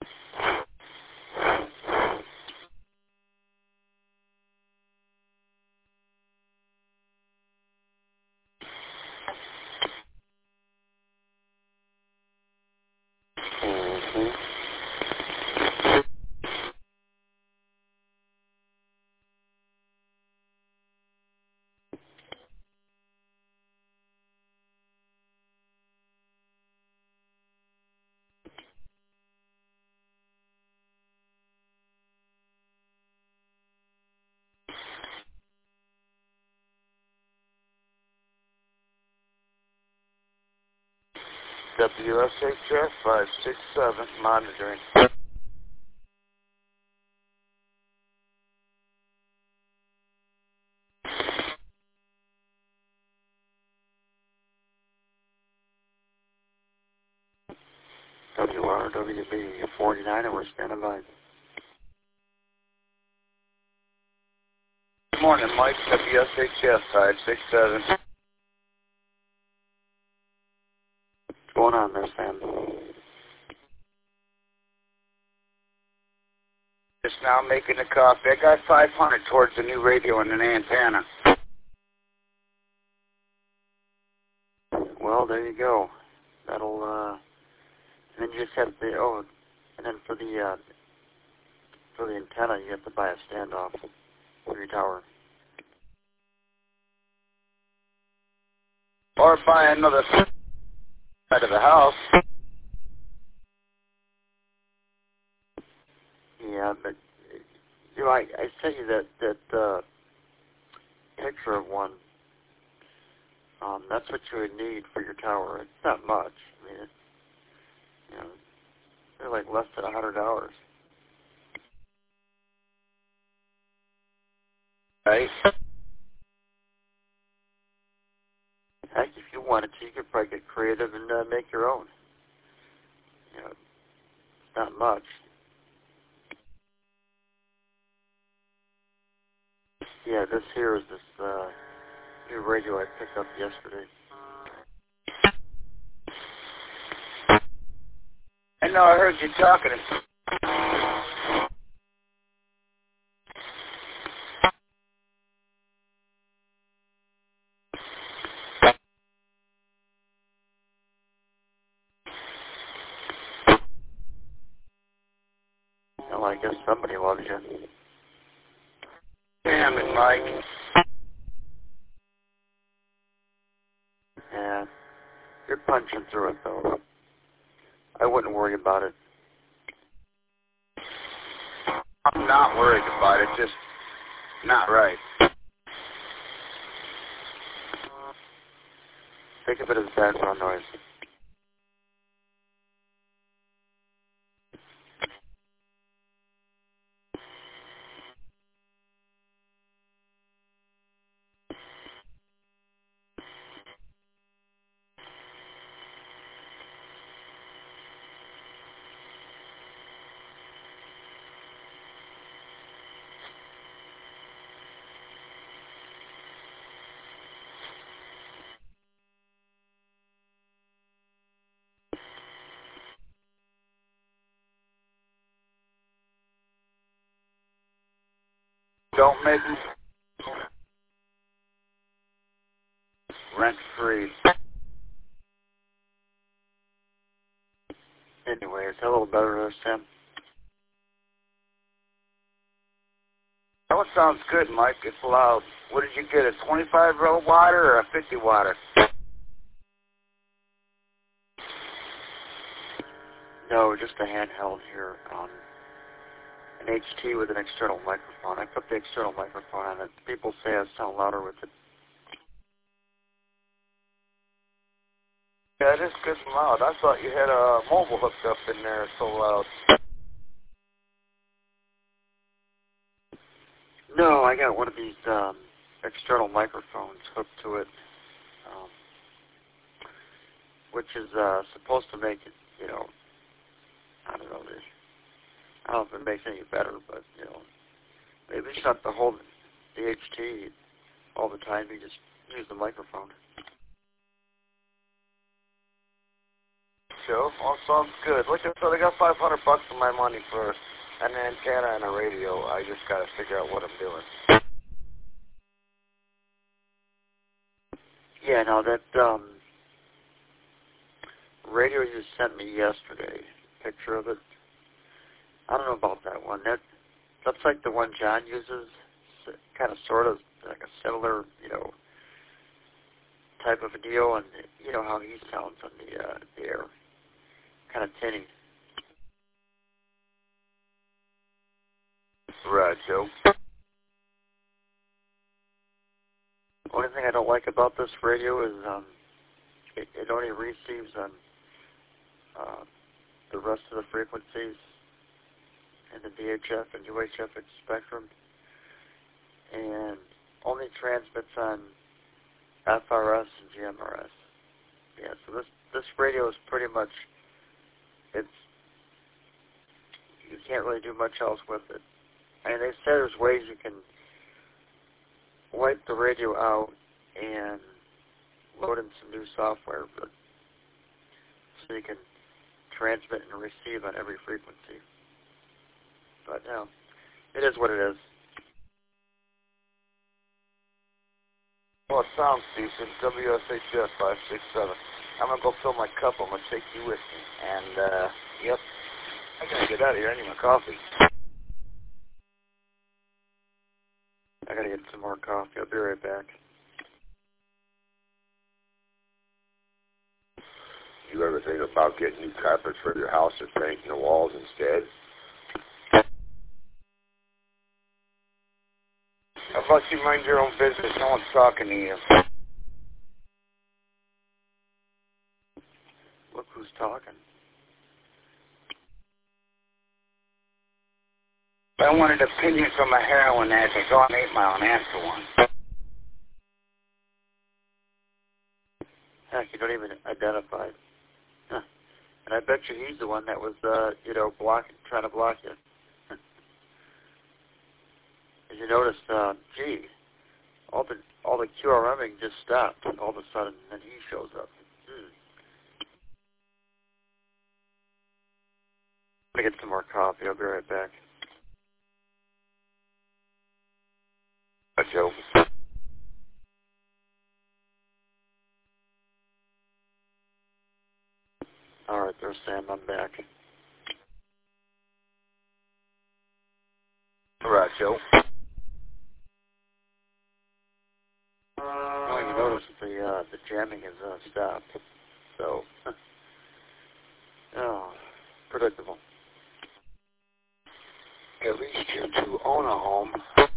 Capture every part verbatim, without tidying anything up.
W S H F five six seven, monitoring. W R W B forty-nine, and we're standing by. Good morning, Mike. W S H F five six seven. What's going on there, Sam? Just now making the coffee. I got five hundred towards the new radio and an antenna. Well, there you go. That'll, uh, and then you just have the, oh, and then for the, uh, for the antenna, you have to buy a standoff for your tower. Or buy another side of the house. Yeah, but, you know, I, I sent you that, that, uh, picture of one. Um, that's what you would need for your tower. It's not much. I mean, it's, you know, they're like less than a hundred dollars. Right? Heck, if you wanted to, you could probably get creative and uh, make your own. You know, it's not much. Yeah, this here is this uh, new radio I picked up yesterday. I know, I heard you talking. Well, I guess somebody loves you. Damn it, Mike. Yeah, you're punching through it, though. I wouldn't worry about it. I'm not worried about it, just not right. Think of it as background noise. Don't make me rent-free. Anyway, it's a little better this time. That one sounds good, Mike. It's loud. What did you get, a twenty-five watter or a fifty watter? No, just a handheld here. Um, an H T with an external microphone. I put the external microphone on it. People say I sound louder with it. Yeah, it is good and loud. I thought you had a mobile hooked up in there so loud. No, I got one of these um, external microphones hooked to it, um, which is uh, supposed to make it, you know, I don't know, this. I don't know if it makes it any better, but, you know, maybe you just have to hold the H T all the time. You just use the microphone. Joe. All sounds good. Like I said, I got five hundred bucks of my money for an antenna and a radio. I just got to figure out what I'm doing. Yeah, no, that um, radio you sent me yesterday, picture of it, I don't know about that one. That That's like the one John uses, kind of sort of like a similar, you know, type of a deal, and you know how he sounds on the, uh, the air, kind of tinny. Right, Joe. Only thing I don't like about this radio is um, it, it only receives on uh, the rest of the frequencies in the V H F and U H F spectrum, and only transmits on F R S and G M R S. Yeah, so this this radio is pretty much, it's, you can't really do much else with it. And they say there's ways you can wipe the radio out and load in some new software, but so you can transmit and receive on every frequency. But no, it is what it is. Well, it sounds decent. W S H S five six seven. I'm going to go fill my cup. I'm going to take you with me. And, uh, yep, I got to get out of here. I need my coffee. I got to get some more coffee. I'll be right back. You ever think about getting new carpets for your house or painting the walls instead? How about you mind your own business? No one's talking to you. Look who's talking. I wanted an opinion from a heroin addict on eight mile and answer one. Heck, you don't even identify. Huh. And I bet you he's the one that was, uh, you know, blocking, trying to block you. As you noticed, uh, gee, all the all the QRMing just stopped all of a sudden, and he shows up. Hmm. I'm gonna get some more coffee. I'll be right back. Uh, Joe. All right, there, Sam. I'm back. All right, Joe. Well, you notice that the uh, the jamming has uh, stopped. So, oh, predictable. At least you two own a home.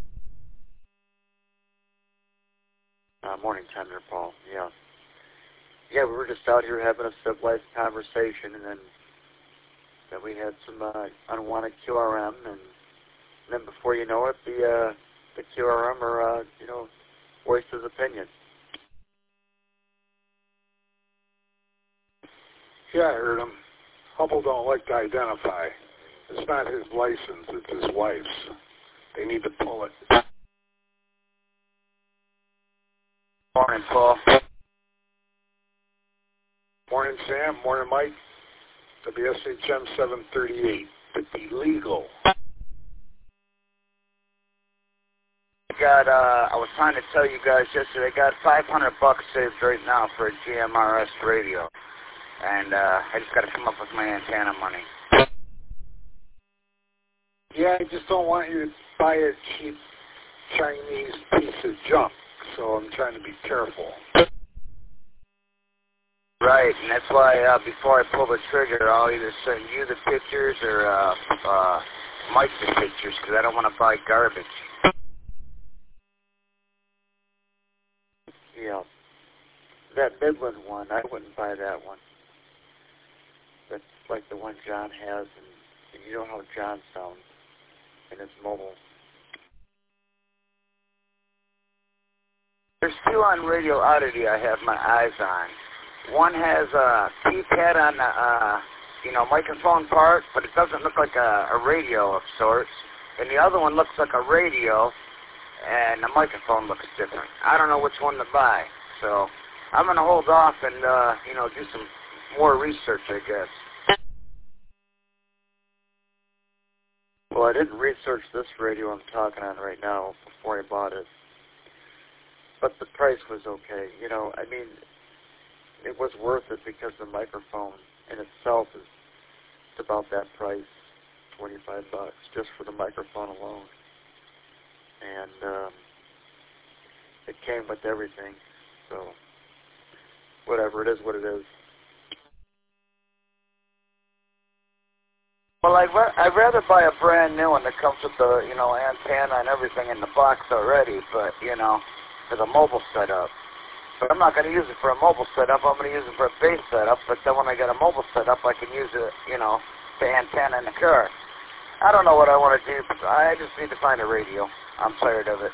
Uh, morning time there, Paul. Yeah. Yeah, we were just out here having a civilized conversation, and then then we had some uh, unwanted Q R M, and, and then before you know it, the uh, the Q R M are uh, you know voiced his opinion. Yeah, I heard him. Hubble don't like to identify. It's not his license, it's his wife's. They need to pull it. Morning, Paul. Morning, Sam. Morning, Mike. W S H M seven thirty-eight. It's illegal. Got, uh, I was trying to tell you guys yesterday, I got five hundred bucks saved right now for a G M R S radio. And, uh, I just got to come up with my antenna money. Yeah, I just don't want you to buy a cheap Chinese piece of junk, so I'm trying to be careful. Right, and that's why uh, before I pull the trigger, I'll either send you the pictures or uh, uh, Mike the pictures, because I don't want to buy garbage. Yeah, that Midland one, I wouldn't buy that one. That's like the one John has, and, and you know how John sounds in his mobile. There's two on Radio Oddity I have my eyes on. One has a keypad on the, uh, you know, microphone part, but it doesn't look like a, a radio of sorts. And the other one looks like a radio, and the microphone looks different. I don't know which one to buy, so I'm going to hold off and, uh, you know, do some more research, I guess. Well, I didn't research this radio I'm talking on right now before I bought it. But the price was okay. You know, I mean, it was worth it because the microphone in itself is about that price, twenty-five bucks, just for the microphone alone. And um, it came with everything. So, whatever, it is what it is. Well, I'd, ra- I'd rather buy a brand new one that comes with the, you know, antenna and everything in the box already, but, you know, as a mobile setup. But I'm not going to use it for a mobile setup. I'm going to use it for a base setup, but then when I get a mobile setup, I can use it, you know, the antenna in the car. I don't know what I want to do, but I just need to find a radio. I'm tired of it.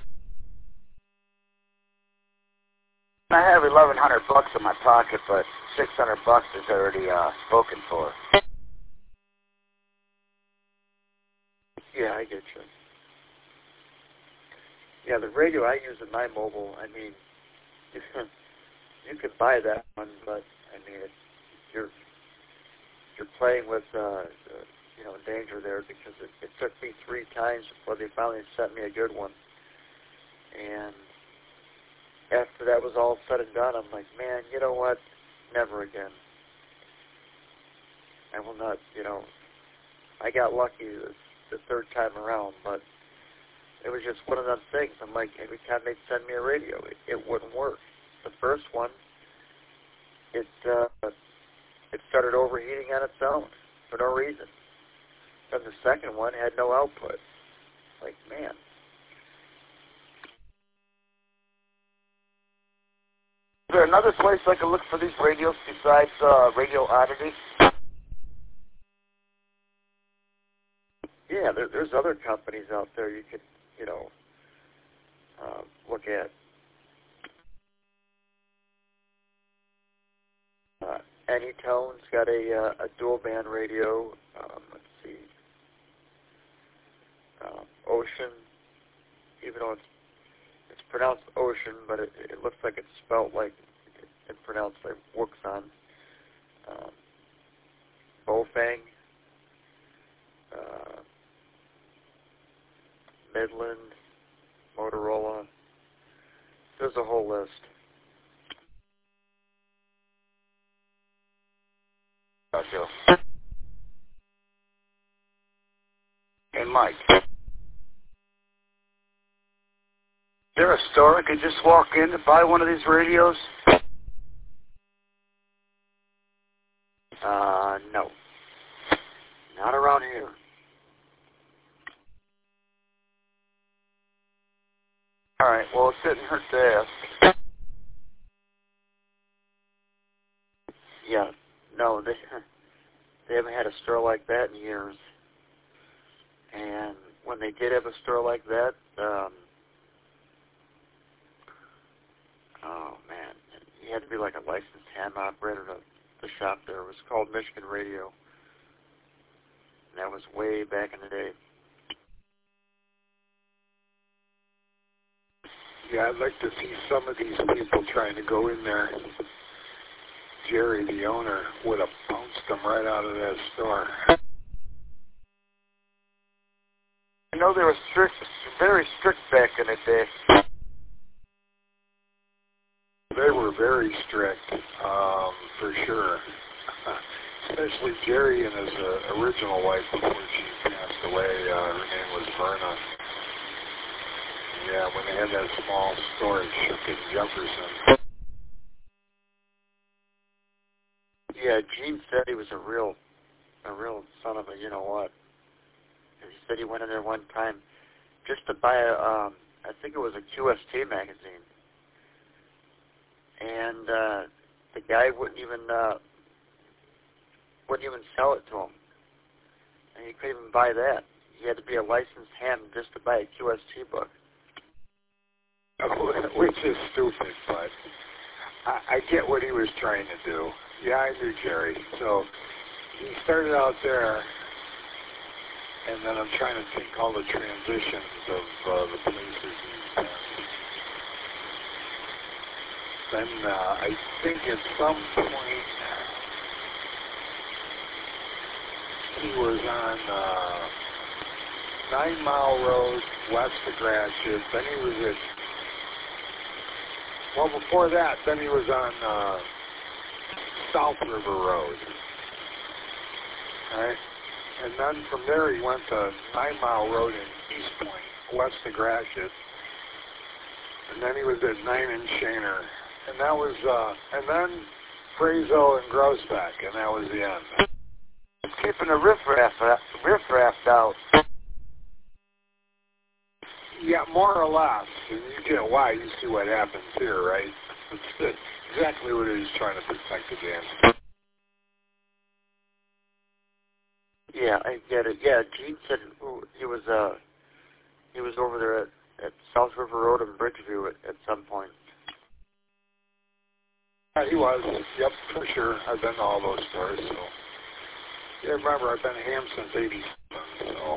I have eleven hundred bucks in my pocket, but six hundred bucks is already uh, spoken for. Yeah, I get you. Yeah, the radio I use in my mobile, I mean, you could buy that one, but I mean, it's, you're you're playing with uh, uh, you know danger there because it, it took me three times before they finally sent me a good one, and after that was all said and done, I'm like, man, you know what? Never again. I will not. You know, I got lucky the, the third time around, but it was just one of those things. I'm like, every time they'd send me a radio, it, it wouldn't work. The first one, it uh, it started overheating on its own for no reason. Then the second one had no output. Like, man. Is there another place I could look for these radios besides uh, Radio Oddity? Yeah, there, there's other companies out there you could, you know, uh, look at. Uh, Anytone's got a, uh, a dual band radio. Um, let's see. Um, Ocean, even though it's it's pronounced Ocean, but it, it looks like it's spelled like it's pronounced like Wuxan. Um, Bofang, uh, Midland, Motorola. There's a whole list. Gotcha. Hey, Mike. Is there a store I could just walk in to buy one of these radios? Uh, no. Not around here. All right, well, it didn't hurt to ask. Yeah, no, they they haven't had a store like that in years. And when they did have a store like that, um, oh man, you had to be like a licensed ham operator to, to shop there. It was called Michigan Radio. And that was way back in the day. Yeah, I'd like to see some of these people trying to go in there. Jerry, the owner, would have bounced them right out of that store. I know they were strict, very strict back in the day. They were very strict, um, for sure. Especially Jerry and his uh, original wife before she passed away. Uh, her name was Verna. Yeah, when they had that small store in Shook and Jefferson. Yeah, Gene said he was a real, a real son of a you know what. He said he went in there one time just to buy a, um, I think it was a Q S T magazine, and uh, the guy wouldn't even uh, wouldn't even sell it to him, and he couldn't even buy that. He had to be a licensed ham just to buy a Q S T book. Which is stupid, but I, I get what he was trying to do. Yeah, I knew Jerry. So he started out there, and then I'm trying to think all the transitions of uh, the places he's been. Then uh, I think at some point he was on uh, Nine Mile Road, west of Gratiot. Then he was at, well, before that, then he was on uh, South River Road. All right? And then from there he went to Nine Mile Road in East Point, west of Gratiot. And then he was at Nine and Shaner. And that was, uh, and then Frazo and Groesbeck, and that was the end. Keeping the riffraff, riffraff out. Yeah, more or less. And you get why. You see what happens here, right? It's exactly what he was trying to protect against. Yeah, I get it. Yeah, Gene said he was uh he was over there at, at South River Road in Bridgeview at, at some point. Yeah, he was. Yep, for sure. I've been to all those stores, so. Yeah, remember, I've been ham since eighty-seven, so.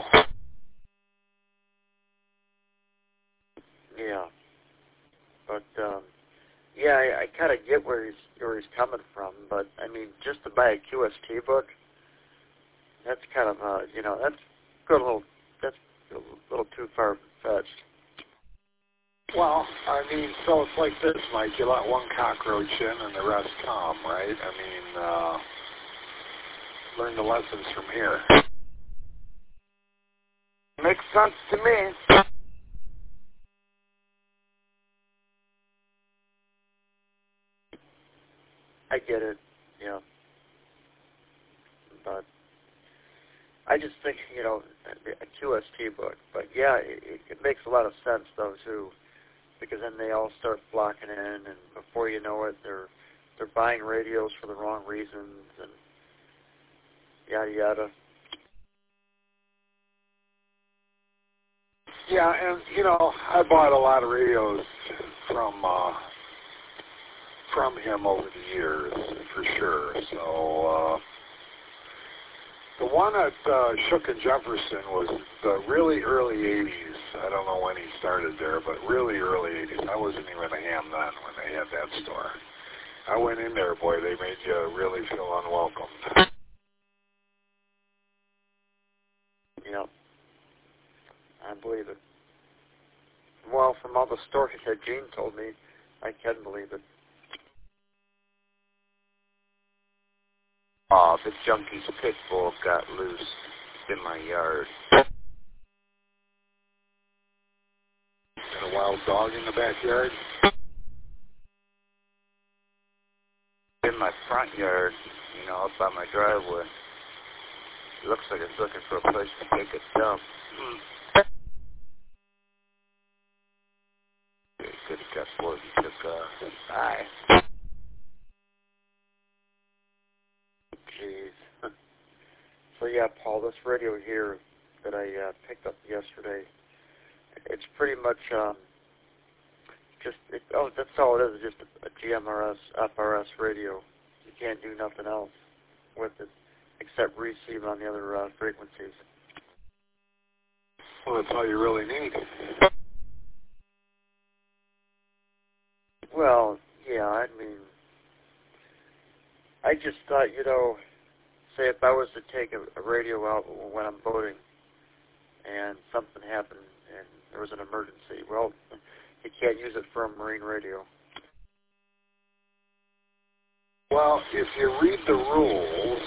Yeah. But, um, yeah, I, I kind of get where he's, where he's coming from, but, I mean, just to buy a Q S T book, that's kind of, uh, you know, that's a little, that's a little too far-fetched. Well, I mean, so it's like this, Mike. You let one cockroach in and the rest come, right? I mean, uh, learn the lessons from here. Makes sense to me. I get it, yeah. But I just think, you know, a Q S T book. But, yeah, it, it makes a lot of sense, though, too. Because then they all start flocking in, and before you know it, they're they're buying radios for the wrong reasons, and yada yada. Yeah, and you know, I bought a lot of radios from uh, from him over the years, for sure. So uh, the one at uh, Shook and Jefferson was the really early eighties. I don't know when he started there, but really early eighties. I wasn't even a ham then when they had that store. I went in there, boy, they made you really feel unwelcome. Yeah, I believe it. Well, from all the stories that Gene told me, I can believe it. Oh, the junkie's pit bull got loose in my yard. And a wild dog in the backyard? In my front yard, you know, up by my driveway. It looks like it's looking for a place to take a dump. Mm. Good guess what he took uh, an eye. Jeez. So yeah, Paul, this radio here that I uh, picked up yesterday, it's pretty much um, just, it, oh, that's all it is, just a, a G M R S, F R S radio. You can't do nothing else with it except receive on the other uh, frequencies. Well, that's all you really need. Well, yeah, I mean, I just thought, you know, say if I was to take a, a radio out when I'm boating and something happened and there was an emergency, well, you can't use it for a marine radio. Well, if you read the rules,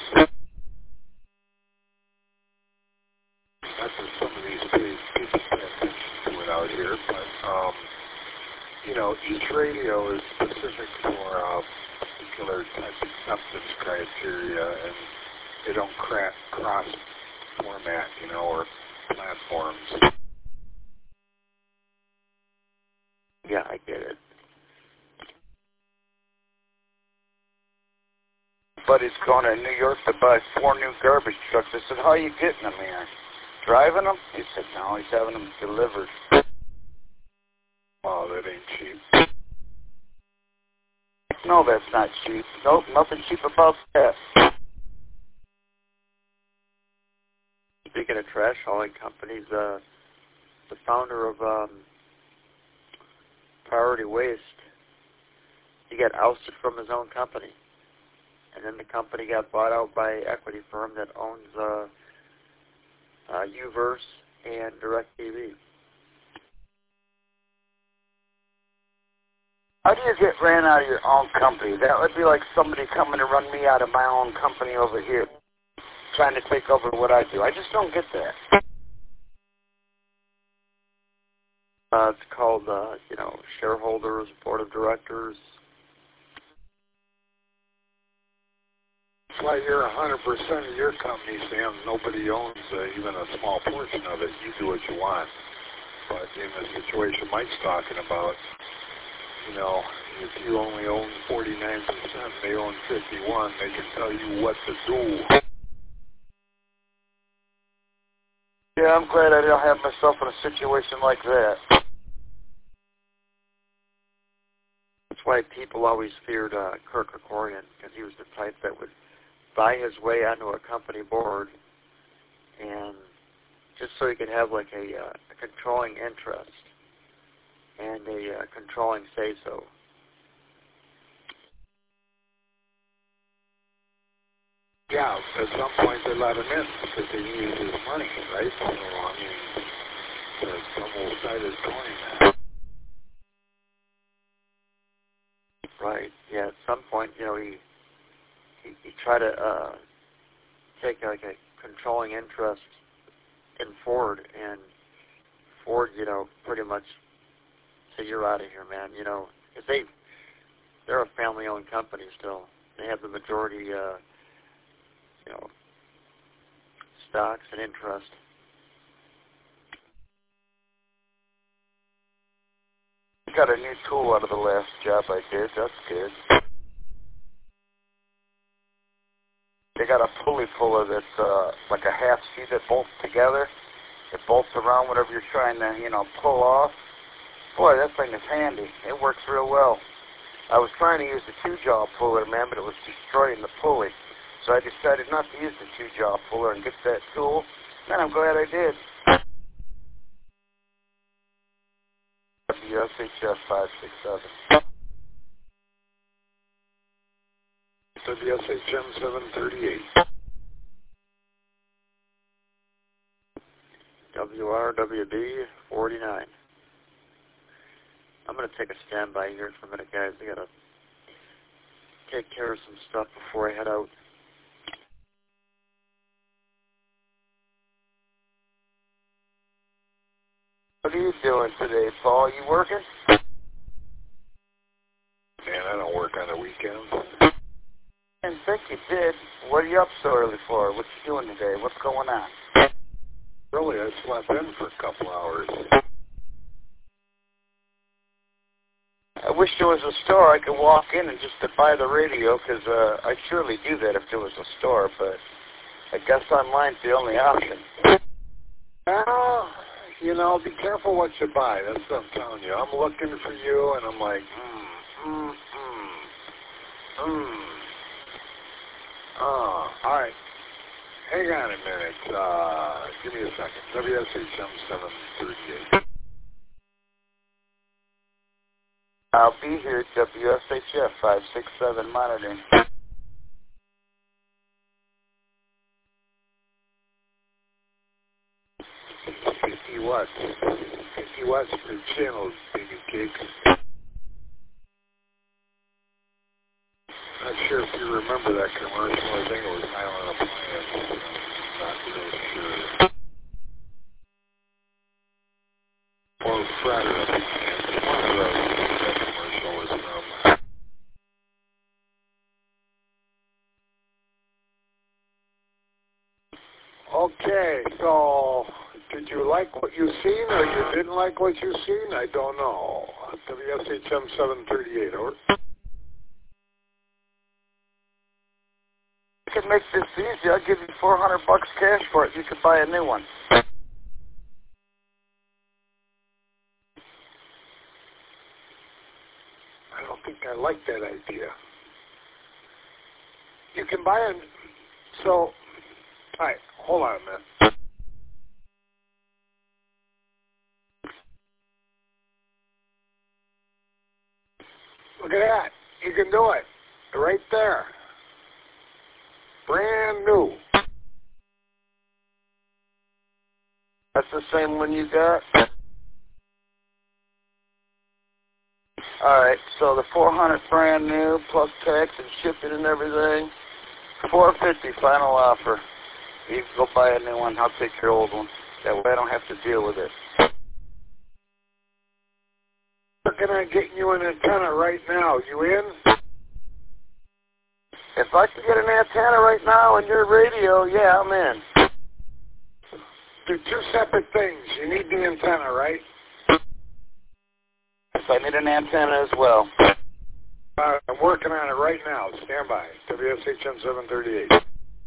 that's what some of these people pay attention to it out here, but, um, you know, each radio is specific for a particular type of acceptance criteria, and they don't cra- cross format, you know, or platforms. Yeah, I get it. Buddy's going to New York to buy four new garbage trucks. I said, how are you getting them here? Driving them? He said, no, he's having them delivered. Oh, that ain't cheap. No, that's not cheap. Nope, nothing cheap about that. Speaking of trash hauling companies, uh, the founder of um, Priority Waste, he got ousted from his own company. And then the company got bought out by an equity firm that owns uh, uh, U-verse and DirecTV. How do you get ran out of your own company? That would be like somebody coming to run me out of my own company over here, trying to take over what I do. I just don't get that. Uh, it's called, uh, you know, shareholders, board of directors. That's why you're one hundred percent of your company, Sam. Nobody owns uh, even a small portion of it. You do what you want. But in the situation Mike's talking about, you know, if you only own forty-nine percent, they own fifty-one, they can tell you what to do. Yeah, I'm glad I don't have myself in a situation like that. That's why people always feared uh, Kirk Kerkorian, because he was the type that would buy his way onto a company board, and just so he could have like a, uh, a controlling interest and a uh, controlling say-so. Yeah, at some point they let him in because they needed his money, right? So, I mean, there's double sided coin there. Right. Yeah. At some point, you know, he he, he tried to uh, take like a controlling interest in Ford, and Ford, you know, pretty much said, "You're out of here, man." You know, because they they're a family-owned company still. They have the majority, uh, you know, stocks and interest. Got a new tool out of the last job I did. That's good. They got a pulley puller that's uh, like a half C that bolts together. It bolts around whatever you're trying to, you know, pull off. Boy, that thing is handy. It works real well. I was trying to use the two-jaw puller, man, but it was destroying the pulley. So I decided not to use the two-jaw puller and get that tool. And I'm glad I did. W S H F five six seven. W S H M seven thirty-eight. W R W B forty-nine. I'm going to take a standby here for a minute, guys. I got to take care of some stuff before I head out. What are you doing today, Paul? You working? Man, I don't work on the weekends. I didn't think you did. What are you up so early for? What you doing today? What's going on? Really, I slept in for a couple hours. I wish there was a store I could walk in and just to buy the radio, because uh, I'd surely do that if there was a store, but I guess online's the only option. Well, you know, be careful what you buy. That's what I'm telling you. I'm looking for you, and I'm like, mm, mm, mm, mm. Oh, all right. Hang on a minute. Uh, give me a second. W S H M seven thirty-eight. I'll be here at W S H F five six seven monitoring. fifty watts. fifty watts per channel, baby cakes. Not sure if you remember that commercial. I think it was Highland Appliance. Not really sure. Or Fratter Appliance. One of those that commercial was from. Okay, so did you like what you seen or you didn't like what you seen? I don't know. W S H M seven thirty-eight, over. I could make this easy. I'll give you four hundred bucks cash for it. You could buy a new one. I don't think I like that idea. You can buy a... So, all right, hold on a minute. Look at that. You can do it. Right there. Brand new. That's the same one you got? Alright, so the four hundred brand new, plus tax and shipping and everything, four fifty final offer. You can go buy a new one, I'll take your old one. That way I don't have to deal with it. Working on getting you an antenna right now. You in? If I can get an antenna right now on your radio, yeah, I'm in. They're two separate things. You need the antenna, right? Yes, I need an antenna as well. Uh, I'm working on it right now. Stand by. W S H M seven thirty-eight.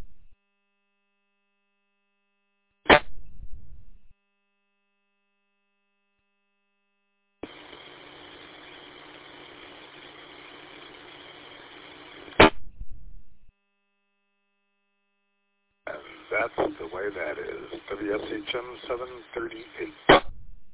That's the way that is. W S H M seven thirty-eight.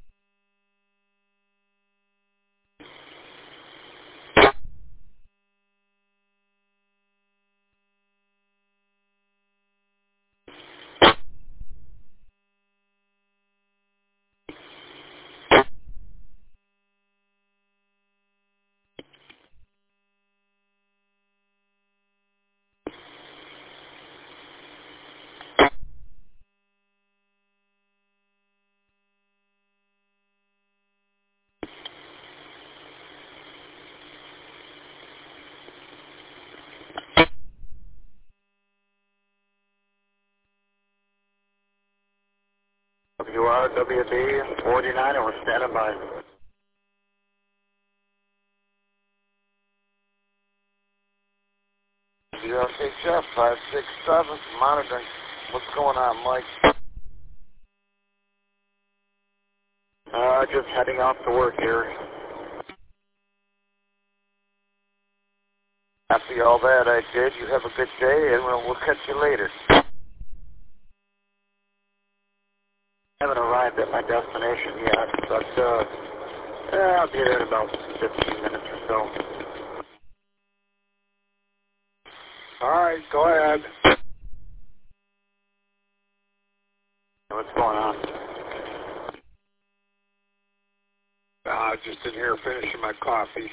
W R W B forty-nine, and we're standing by. W S H F five six seven, monitoring. What's going on, Mike? Uh, just heading off to work here. After all that I did, you have a good day, and we'll, we'll catch you later. I haven't arrived at my destination yet, but uh, yeah, I'll be there in about fifteen minutes or so. All right, go ahead. What's going on? Uh, just in here finishing my coffee.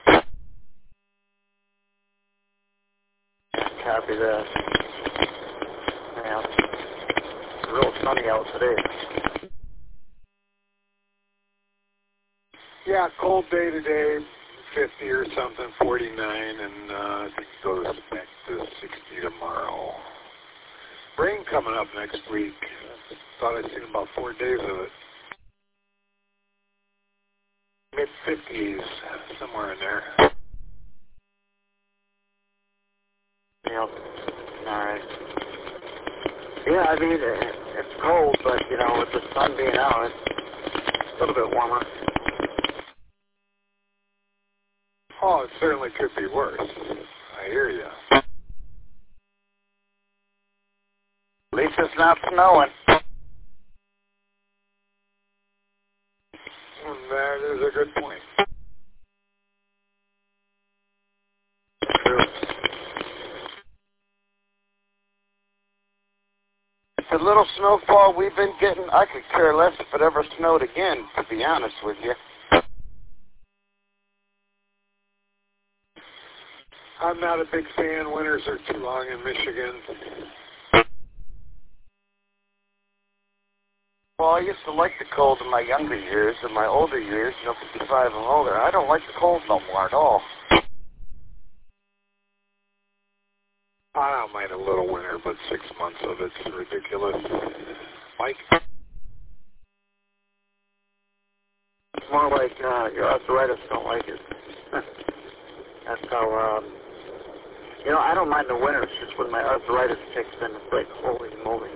Copy that. Yeah, it's real sunny out today. Yeah, cold day today, fifty or something, forty-nine, and uh, I think it goes back to sixty tomorrow. Rain coming up next week. Thought I'd seen about four days of it. mid fifties, somewhere in there. Yep. All right. Yeah, I mean, it, it's cold, but, you know, with the sun being out, it's a little bit warmer. Oh, it certainly could be worse. I hear you. At least it's not snowing. That is a good point. True. The little snowfall we've been getting, I could care less if it ever snowed again, to be honest with you. I'm not a big fan. Winters are too long in Michigan. Well, I used to like the cold in my younger years. In my older years, you know, fifty-five and older, I don't like the cold no more at all. I don't mind a little winter, but six months of it's ridiculous. Mike? It's more like uh, your arthritis don't like it. That's how, um, you know, I don't mind the winter. It's just when my arthritis kicks in, it's like, holy moly.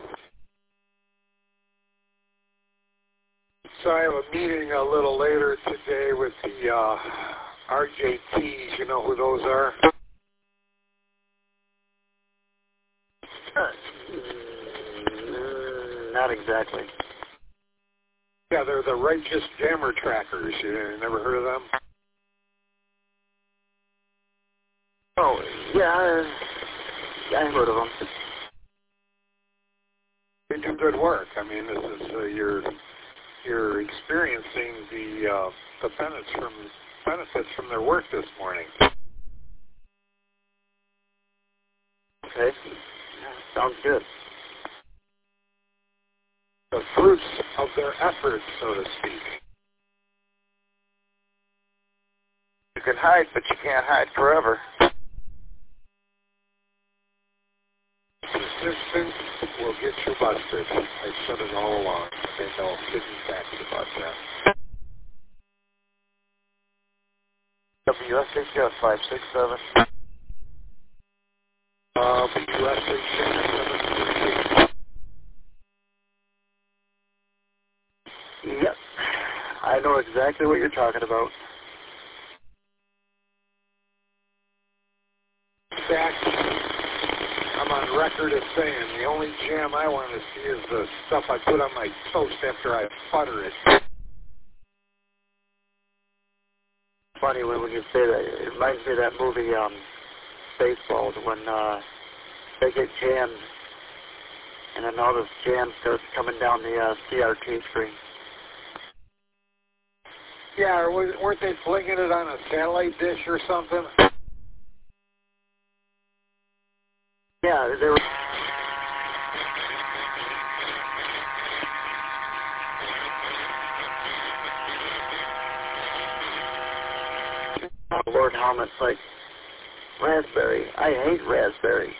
So I have a meeting a little later today with the uh, R J Ts. You know who those are? Mm, not exactly. Yeah, they're the Righteous Jammer Trackers. You never heard of them? Oh, yeah, I, yeah, I heard of them. they do good work. I mean, this is uh, you're you're experiencing the uh, the benefits from benefits from their work this morning. Okay, sounds good. The fruits of their efforts, so to speak. You can hide, but you can't hide forever. Persistence will get you busted. I've said it all along. They know hidden facts about that. W S H F five six seven. Uh, W S H F seven three six. Yep, I know exactly what you're talking about. In fact, I'm on record as saying the only jam I want to see is the stuff I put on my toast after I butter it. Funny when, when you say that. It reminds me of that movie, um, Spaceballs, when uh, they get jammed, and then all this jam starts coming down the uh, C R T screen. Yeah, or was, weren't they flinging it on a satellite dish or something? Yeah, they were. Lord Helmet's like, raspberry. I hate raspberry.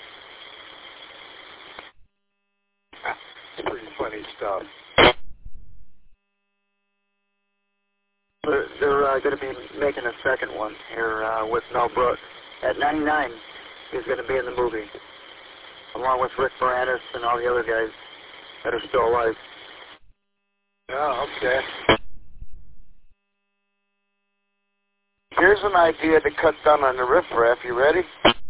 It's pretty funny stuff. They're, they're uh, going to be making a second one here uh, with Mel Brooks. At ninety-nine, he's going to be in the movie, along with Rick Moranis and all the other guys that are still alive. Oh, okay. Here's an idea to cut down on the riffraff. You ready?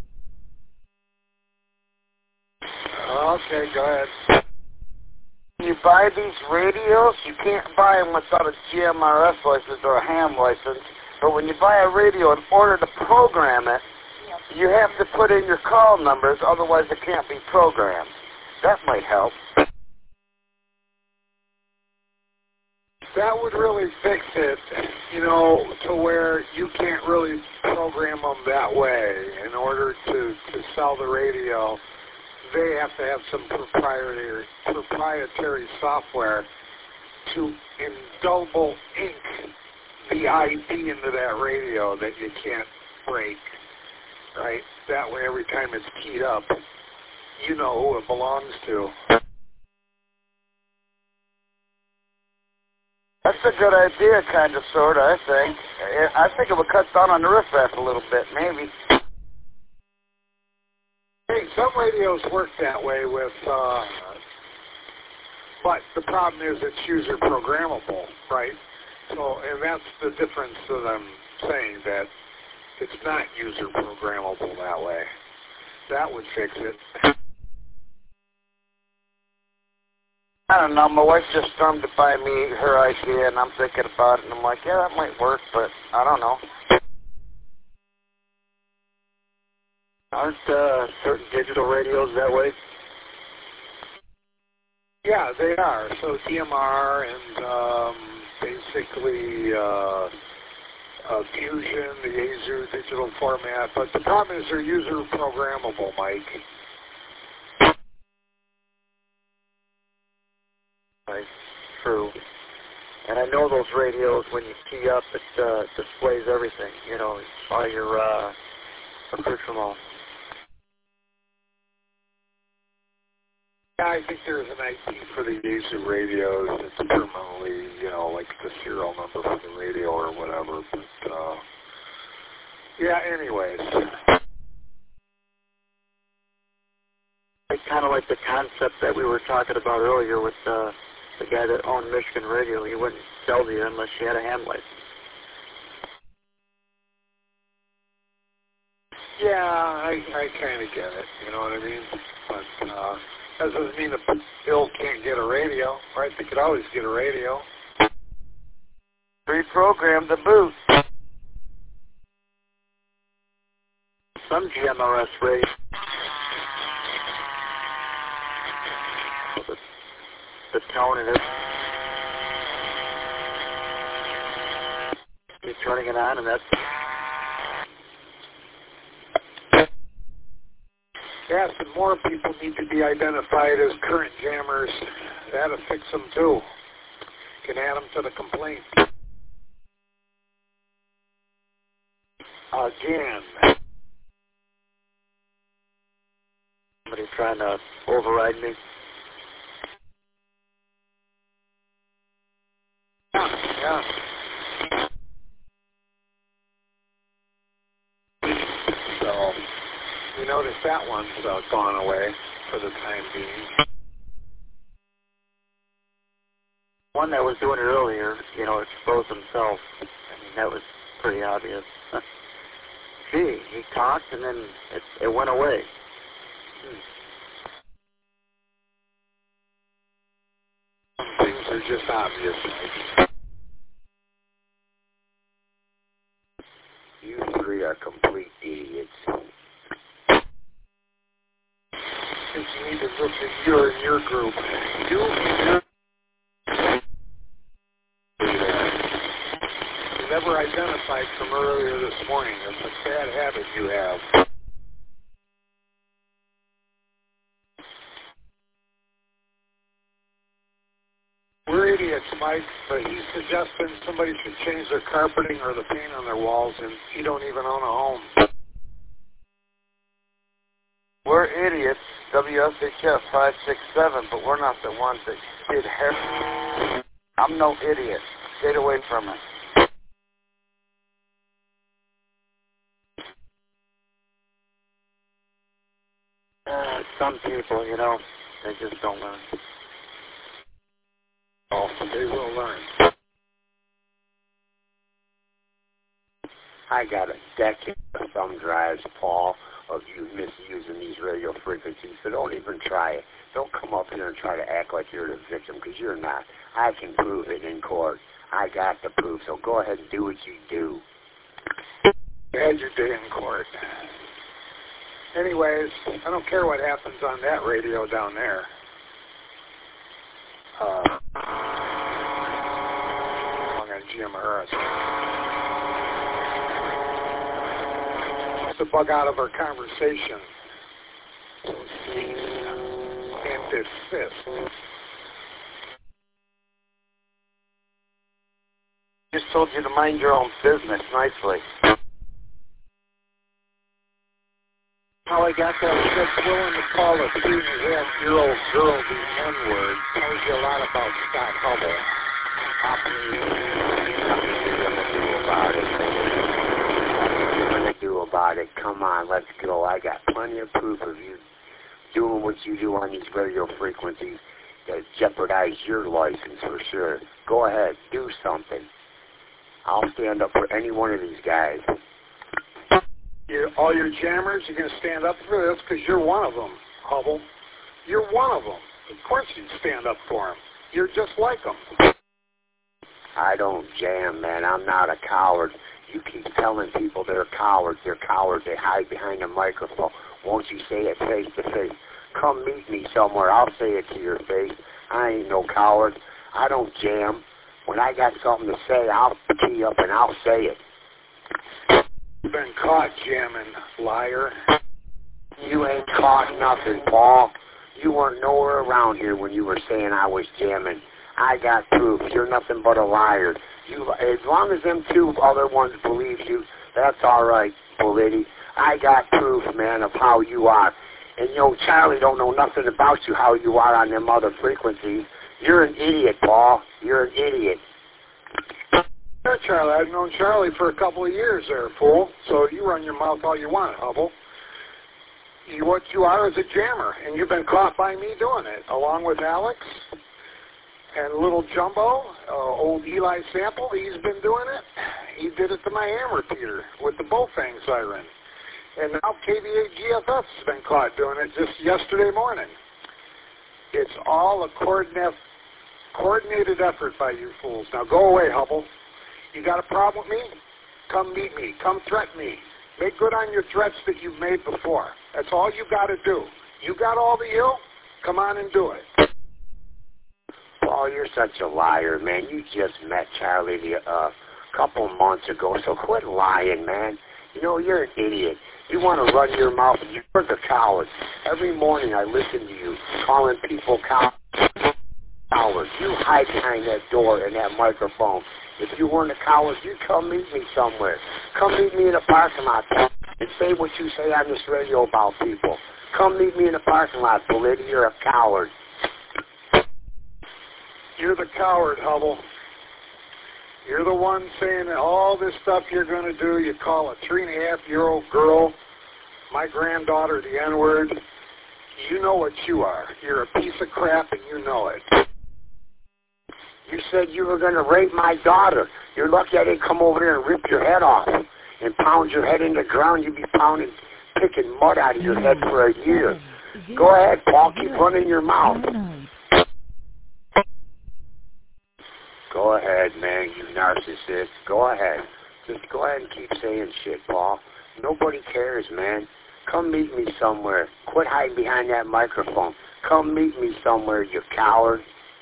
Okay, go ahead. When you buy these radios, you can't buy them without a G M R S license or a ham license. But when you buy a radio, in order to program it, you have to put in your call numbers, otherwise it can't be programmed. That might help. That would really fix it, you know, to where you can't really program them that way. In order to, to sell the radio, they have to have some proprietary proprietary software to indouble ink the I D into that radio that you can't break, right? That way, every time it's keyed up, you know who it belongs to. That's a good idea, kind of, sort of, I think. I think it would cut down on the riffraff a little bit, maybe. Hey, some radios work that way with, uh, but the problem is it's user programmable, right? So, and that's the difference that I'm saying, that it's not user programmable that way. That would fix it. I don't know. My wife just stormed to buy me her idea, and I'm thinking about it, and I'm like, yeah, that might work, but I don't know. Aren't uh, certain digital radios that way? Yeah, they are. So D M R and um, basically uh, uh, Fusion, the Yaesu digital format. But the problem is they're user programmable, Mike. Right. True. And I know those radios, when you key up, it uh, displays everything, you know, all your uh, accoutrements. Yeah, I think there's an I D for the Yaesu radios. It's permanently, you know, like the serial number for the radio or whatever. But, uh, yeah, anyways. I kind of like the concept that we were talking about earlier with uh, the guy that owned Michigan Radio. He wouldn't sell to you unless you had a ham license. Yeah, I, I kind of get it. You know what I mean? But uh, that doesn't mean that Bill can't get a radio, right? They could always get a radio. Reprogram the boot. Some G M R S radios the tone and it. He's turning it on, and that's. Yes, and more people need to be identified as current jammers. That'll fix them too. Can add them to the complaint. Again. Somebody trying to override me. Yeah. So, you notice that one's uh, gone away for the time being. One that was doing it earlier, you know, exposed himself. I mean, that was pretty obvious. Gee, he talked and then it, it went away. Hmm. Some things are just obvious. You three are complete idiots. I think you need to look at your your group. You, you never identified from earlier this morning. It's a bad habit you have. We're idiots, Mike, but he's suggesting somebody should change their carpeting or the paint on their walls, and he don't even own a home. We're idiots, W S H F five six seven, but we're not the ones that did heroin. I'm no idiot. Stay away from it. Uh, some people, you know, they just don't learn. Oh, they will learn. I got a decade of thumb drives, Paul, of you misusing these radio frequencies, so don't even try it. Don't come up here and try to act like you're the victim, because you're not. I can prove it in court. I got the proof, so go ahead and do what you do. You had your day in court. Anyways, I don't care what happens on that radio down there. Uh, I'm on Jim Harris. To bug out of our conversation. And desist. Just told you to mind your own business nicely. How I got that shit willing to call a two and a half year old girl the N-word tells you a lot about Scott Hubble. Nothing to do about it. Come on, let's go. I got plenty of proof of you doing what you do on these radio frequencies that jeopardize your license for sure. Go ahead, do something. I'll stand up for any one of these guys. You're, all your jammers, you're going to stand up for this because you're one of them, Hubble. You're one of them. Of course you'd stand up for them. You're just like them. I don't jam, man. I'm not a coward. You keep telling people they're cowards. They're cowards. They hide behind a microphone. Won't you say it face to face? Come meet me somewhere. I'll say it to your face. I ain't no coward. I don't jam. When I got something to say, I'll key up and I'll say it. You've been caught jamming, liar. You ain't caught nothing, Paul. You weren't nowhere around here when you were saying I was jamming. I got proof. You're nothing but a liar. You, as long as them two other ones believe you, that's all right, Politi. I got proof, man, of how you are. And, you know, Charlie don't know nothing about you, how you are on them other frequencies. You're an idiot, Paul. You're an idiot. Yeah, Charlie, I've known Charlie for a couple of years there, fool. So you run your mouth all you want, Hubble. You, what you are is a jammer, and you've been caught by me doing it, along with Alex and Little Jumbo, uh, old Eli Sample. He's been doing it. He did it to my hammer Peter with the Bullfang siren. And now K V A G F S has been caught doing it just yesterday morning. It's all a coordinate, coordinated effort by you fools. Now go away, Hubble. You got a problem with me? Come meet me. Come threaten me. Make good on your threats that you've made before. That's all you got to do. You got all the ill? Come on and do it. Paul, you're such a liar, man. You just met Charlie a uh, couple months ago, so quit lying, man. You know, you're an idiot. You want to run your mouth. You're the coward. Every morning I listen to you calling people cowards. You hide behind that door and that microphone. If you weren't a coward, you'd come meet me somewhere. Come meet me in a parking lot and say what you say on this radio about people. Come meet me in a parking lot, Belitty. You're a coward. You're the coward, Hubble. You're the one saying that all this stuff you're going to do, you call a three-and-a-half-year-old girl, my granddaughter, the N-word. You know what you are. You're a piece of crap, and you know it. You said you were going to rape my daughter. You're lucky I didn't come over there and rip your head off and pound your head in the ground. You'd be pounding, picking mud out of your head for a year. Go ahead, Paul. Keep running your mouth. Go ahead, man, you narcissist. Go ahead. Just go ahead and keep saying shit, Paul. Nobody cares, man. Come meet me somewhere. Quit hiding behind that microphone. Come meet me somewhere, you coward.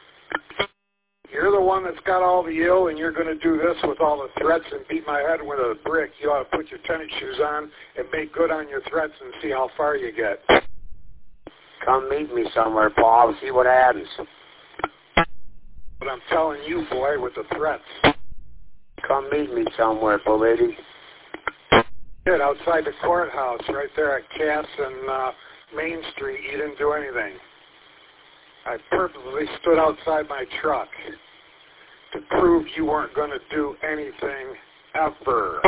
You're the one that's got all the ill, and you're going to do this with all the threats and beat my head with a brick. You ought to put your tennis shoes on and make good on your threats and see how far you get. Come meet me somewhere, Paul, and see what happens. But I'm telling you, boy, with the threats. Come meet me somewhere, Belitty. Did outside the courthouse, right there at Cass and uh, Main Street. You didn't do anything. I purposely stood outside my truck to prove you weren't going to do anything ever.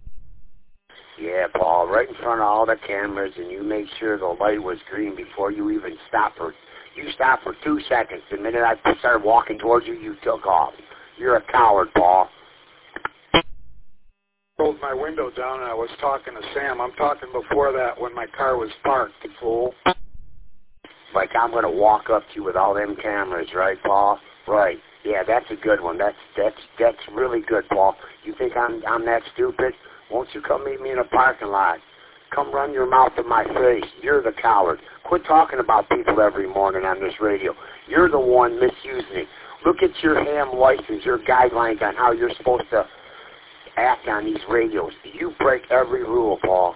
Yeah, Paul, right in front of all the cameras, and you made sure the light was green before you even stopped for. You stopped for two seconds. The minute I started walking towards you, you took off. You're a coward, Paul. I rolled my window down and I was talking to Sam. I'm talking before that when my car was parked, you fool. Like I'm going to walk up to you with all them cameras, right, Paul? Right. Yeah, that's a good one. That's that's that's really good, Paul. You think I'm I'm that stupid? Won't you come meet me in a parking lot? Come run your mouth in my face. You're the coward. Quit talking about people every morning on this radio. You're the one misusing it. Look at your ham license, your guidelines on how you're supposed to act on these radios. You break every rule, Paul.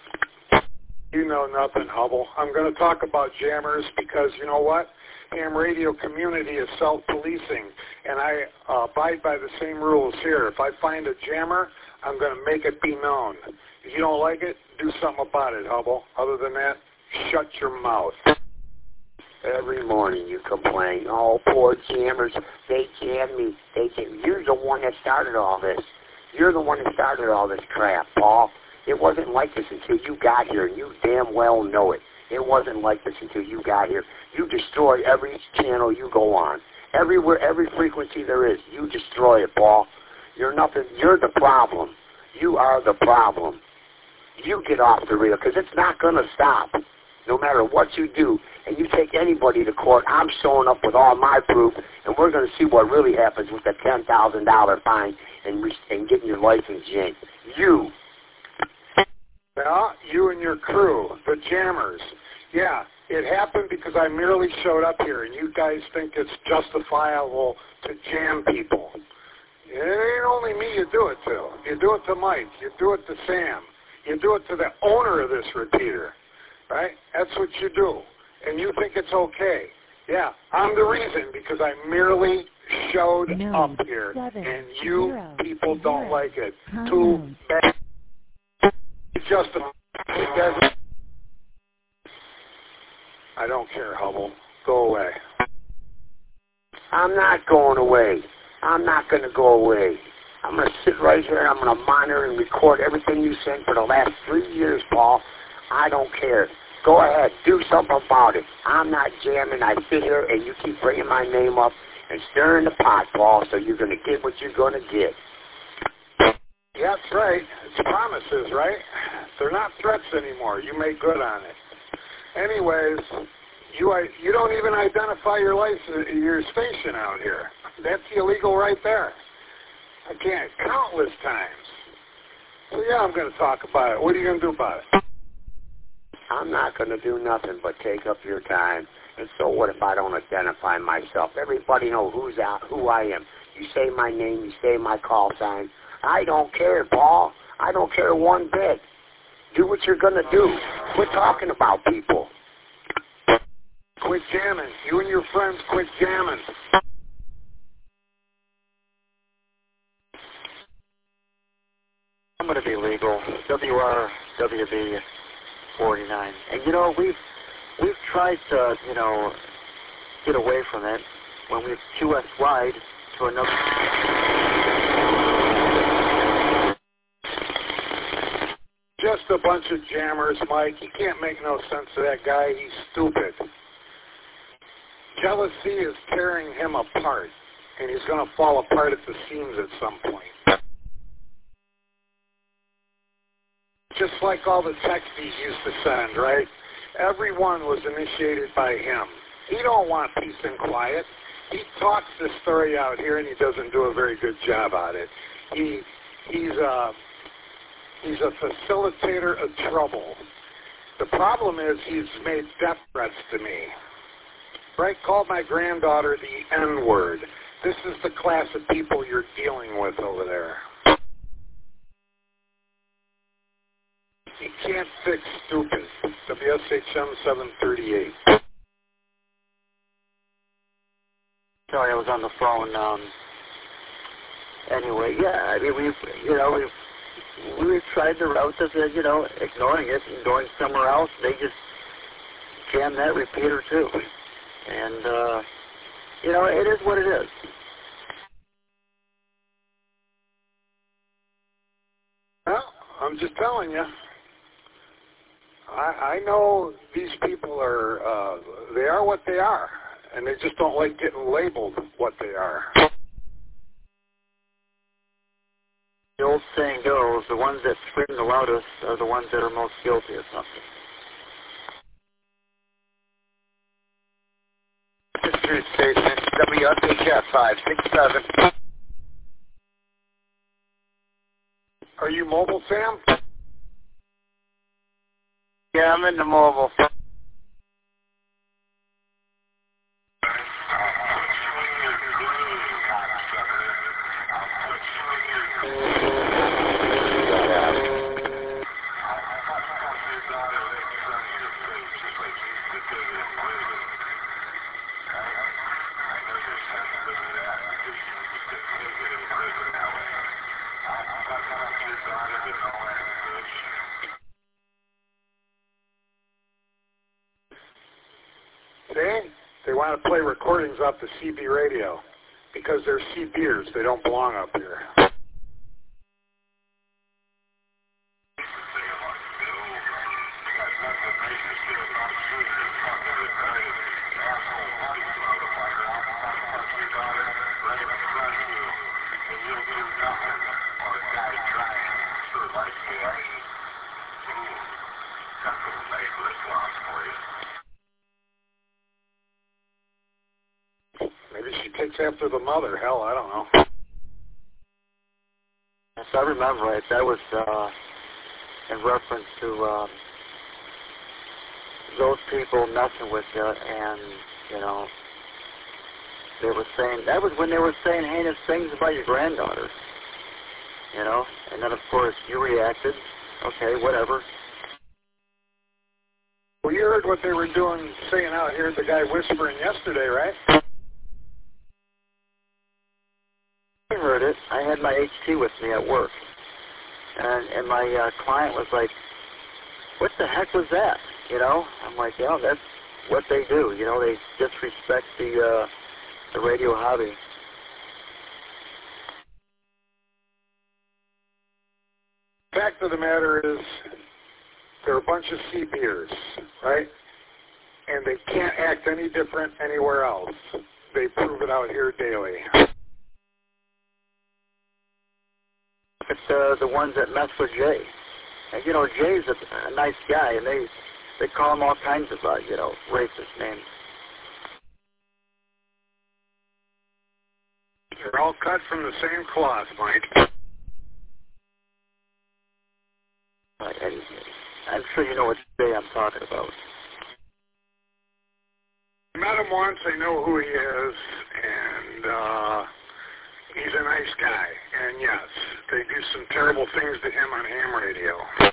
You know nothing, Hubble. I'm going to talk about jammers because, you know what? Ham radio community is self-policing, and I uh, abide by the same rules here. If I find a jammer, I'm going to make it be known. If you don't like it, do something about it, Hubble. Other than that, shut your mouth. Every morning you complain, oh, poor jammers, they jammed me. They jam. You're the one that started all this. You're the one that started all this crap, Paul. It wasn't like this until you got here, and you damn well know it. It wasn't like this until you got here. You destroy every channel you go on. Everywhere, every frequency there is, you destroy it, Paul. You're nothing. You're the problem. You are the problem. You get off the radio, because it's not going to stop. No matter what you do, and you take anybody to court, I'm showing up with all my proof, and we're going to see what really happens with the ten thousand dollars fine and, re- and getting your license yanked. You. Yeah, you and your crew, the jammers. Yeah, it happened because I merely showed up here, and you guys think it's justifiable to jam people. It ain't only me you do it to. You do it to Mike. You do it to Sam. You do it to the owner of this repeater, right? That's what you do, and you think it's okay. Yeah, I'm the reason because I merely showed no, up here, seven, and you zero, people zero, don't like it. time. Too bad. Just a, I don't care, Hubble. Go away. I'm not going away. I'm not going to go away. I'm going to sit right here and I'm going to monitor and record everything you sent for the last three years, Paul. I don't care. Go ahead. Do something about it. I'm not jamming. I sit here and you keep bringing my name up and stirring the pot, Paul, so you're going to get what you're going to get. Yeah, that's right. It's promises, right? They're not threats anymore. You make good on it. Anyways, you you don't even identify your license, your station out here. That's illegal right there. I can't countless times. So yeah, I'm going to talk about it. What are you going to do about it? I'm not going to do nothing but take up your time And so what if I don't identify myself? Everybody knows who's out, who I am. You say my name, you say my call sign. I don't care, Paul. I don't care one bit. Do what you're going to do. Quit talking about people. Quit jamming. You and your friends quit jamming. I'm going to be legal. W R W B forty-nine. And, you know, we've, we've tried to, you know, get away from it when we've Q S Y'd to another... Just a bunch of jammers, Mike. You can't make no sense of that guy. He's stupid. Jealousy is tearing him apart, and he's going to fall apart at the seams at some point. Just like all the texts he used to send, right? Everyone was initiated by him. He don't want peace and quiet. He talks this story out here, and he doesn't do a very good job at it. He he's a he's a facilitator of trouble. The problem is he's made death threats to me. Right? Called my granddaughter the N-word. This is the class of people you're dealing with over there. You can't fix stupid. W S H M seven thirty-eight. Sorry, I was on the phone. Um, anyway, yeah, I mean, we've, you know, we've, we've tried the route of, uh, you know, ignoring it and going somewhere else. They just jam that repeater, too. And, uh, you know, it is what it is. Well, I'm just telling you. I, I know these people are, uh, they are what they are, and they just don't like getting labeled what they are. The old saying goes, the ones that scream the loudest are the ones that are most guilty of something. History Station, W S H F five six seven. Are you mobile, Sam? Yeah, I'm in the mobile. See? They want to play recordings off the C B radio because they're C Bers. They don't belong up here. Maybe she takes after the mother. Hell, I don't know. Yes, I remember it. That was uh, in reference to um, those people messing with you, and, you know, they were saying, that was when they were saying heinous things about your granddaughter, you know, and then, of course, you reacted. Okay, whatever. Well, you heard what they were doing, saying out here, the guy whispering yesterday, right? I heard it. I had my H T with me at work, and and my uh, client was like, "What the heck was that?" You know, I'm like, "Yeah, that's what they do. You know, they disrespect the uh, the radio hobby." Fact of the matter is, they're a bunch of C Bers, right? And they can't act any different anywhere else. They prove it out here daily. It's uh, the ones that mess with Jay. And, you know, Jay's a, a nice guy, and they they call him all kinds of, uh, you know, racist names. They're all cut from the same cloth, Mike. Uh, and I'm sure you know what Jay I'm talking about. Met him once. I know who he is, and uh, he's a nice guy. And yes, they do some terrible things to him on ham radio.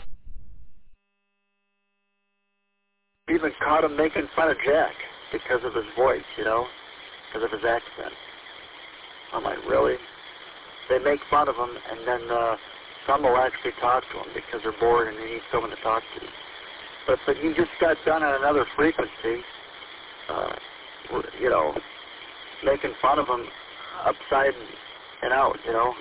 Even caught him making fun of Jack because of his voice, you know, because of his accent. I'm like, really? They make fun of him, and then uh, some will actually talk to him because they're bored and they need someone to talk to. But but he just got done on another frequency, uh, you know, making fun of him upside and out, you know.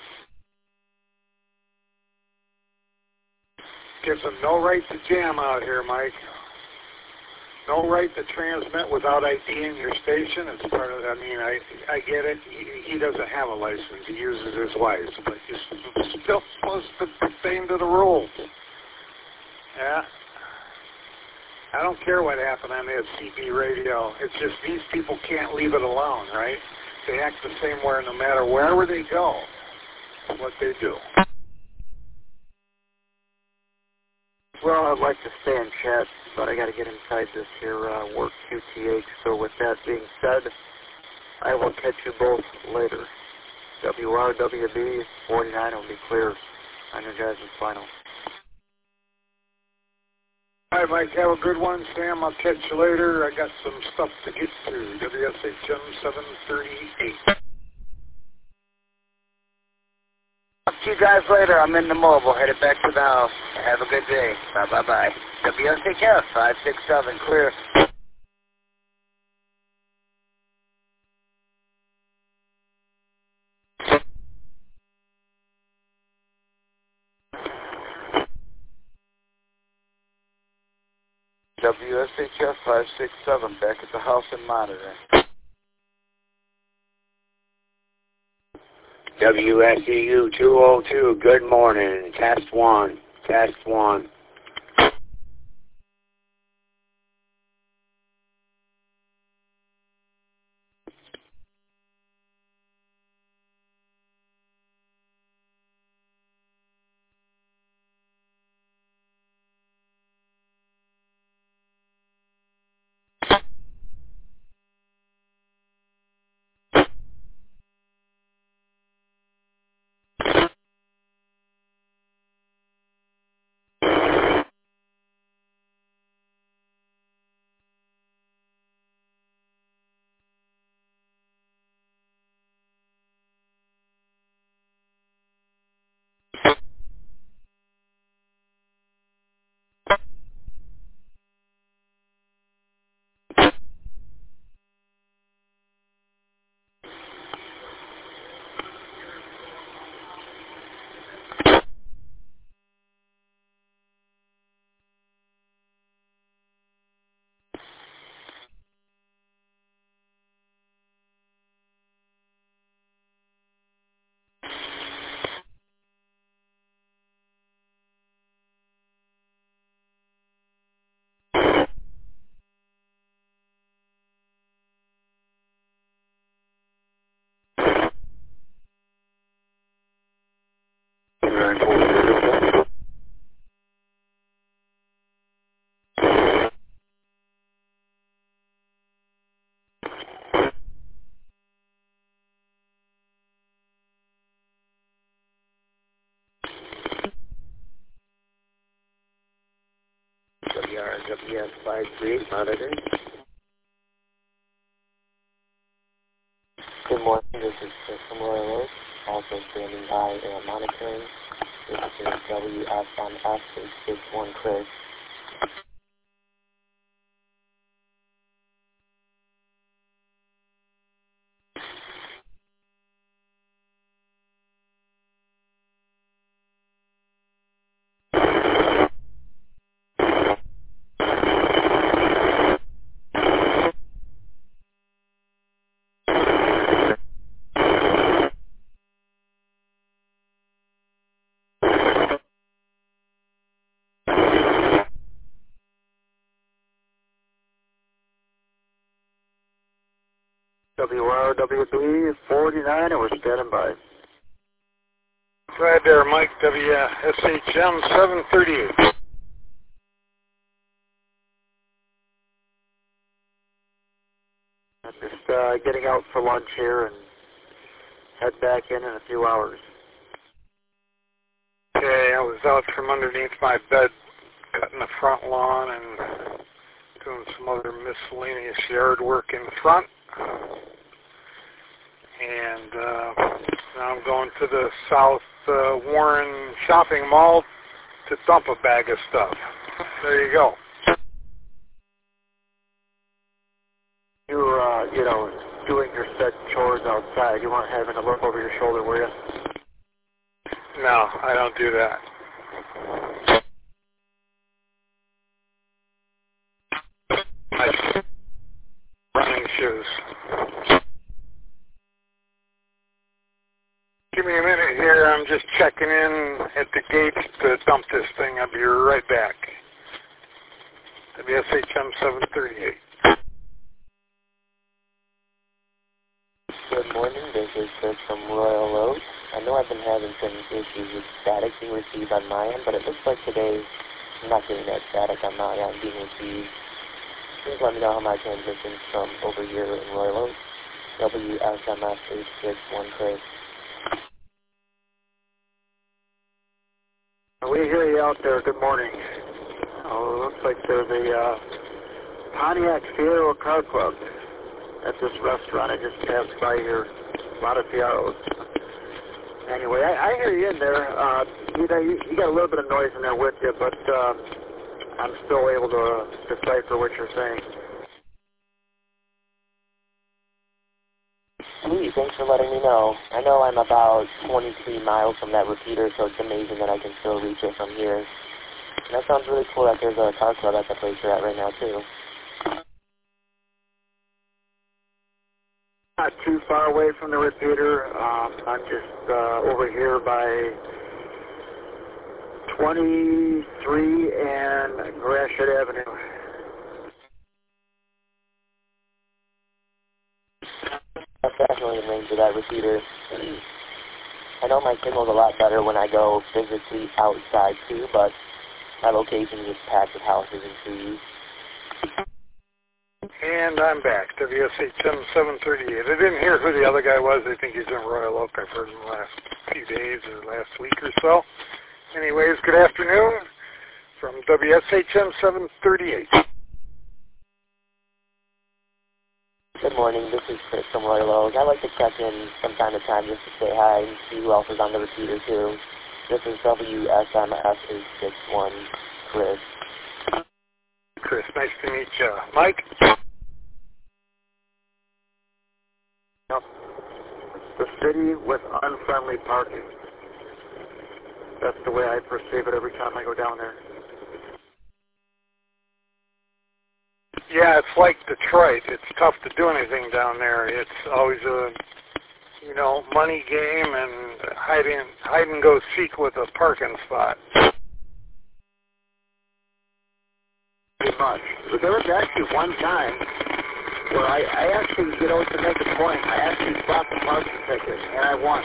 Gives him no right to jam out here, Mike. No right to transmit without IDing your station. It's part of. I mean, I I get it. He, he doesn't have a license. He uses his wife's, but you're still supposed to pertain to the rules. Yeah. I don't care what happened on that C B radio. It's just these people can't leave it alone, right? They act the same way no matter wherever they go. That's what they do. Well, I'd like to stay in chat, but I got to get inside this here uh, work Q T H. So with that being said, I will catch you both later. W R W B forty-nine will be clear on your guys' final. All right, Mike, have a good one. Sam, I'll catch you later. I got some stuff to get to. W S H M seven thirty-eight. I'll see you guys later. I'm in the mobile. Headed back to the house. Have a good day. Bye-bye-bye. W S H F five six seven, clear. W S H F five six seven, back at the house and monitoring. W S E U two oh two, good morning. Test one. Test one. W R W S five three, monitor. Good morning, this is System Alert, also standing by and monitoring. This is W S M F eight six one, Chris. W R W B forty-nine, and we're standing by. Right there, Mike. W S H M seven thirty-eight. W uh, getting out for lunch here and head back in in a few hours. Okay, I was out from underneath my bed cutting the front lawn and doing some other miscellaneous yard work in the front. And uh, now I'm going to the South uh, Warren shopping mall to dump a bag of stuff. There you go. You're, uh, you know, doing your said chores outside. You weren't having to look over your shoulder, were you? No, I don't do that. My running shoes. Give me a minute here. I'm just checking in at the gates to dump this thing. I'll be right back. W S H M seven thirty-eight. Good morning, this is Chris from Royal Oak. I know I've been having some issues with static being received on my end, but it looks like today I'm not getting that static on my end being received. Please let me know how my transmission's from over here in Royal Oak. W S M S eight six one Chris. We hear you out there. Good morning. Oh, it looks like there's a uh, Pontiac Fiero Car Club at this restaurant I just passed by here. A lot of Fieros. Anyway, I, I hear you in there. Uh, you know, you, you got a little bit of noise in there with you, but uh, I'm still able to decipher what you're saying. Sweet, thanks for letting me know. I know I'm about twenty-three miles from that repeater, so it's amazing that I can still reach it from here. And that sounds really cool that there's a car club at the place you're at right now, too. Not too far away from the repeater. Um, I'm just uh, over here by twenty-three and Gratiot Avenue. That's definitely in range of that repeater. I know my signal's a lot better when I go physically outside too, but my location is packed with houses and trees. And I'm back. W S H M seven thirty-eight. I didn't hear who the other guy was. I think he's in Royal Oak. I've heard him the last few days or last week or so. Anyways, good afternoon from W S H M seven thirty-eight. Good morning, this is Chris from Royal Oak. I like to check in from time to time just to say hi and see who else is on the repeater too. This is W S M S eight six one, Chris. Chris, nice to meet you. Mike? Yep. The city with unfriendly parking. That's the way I perceive it every time I go down there. Yeah, it's like Detroit. It's tough to do anything down there. It's always a, you know, money game and hide and, hide and go seek with a parking spot. Pretty much. But there was actually one time where I, I actually, you know, to make a point, I actually bought the parking ticket and I won.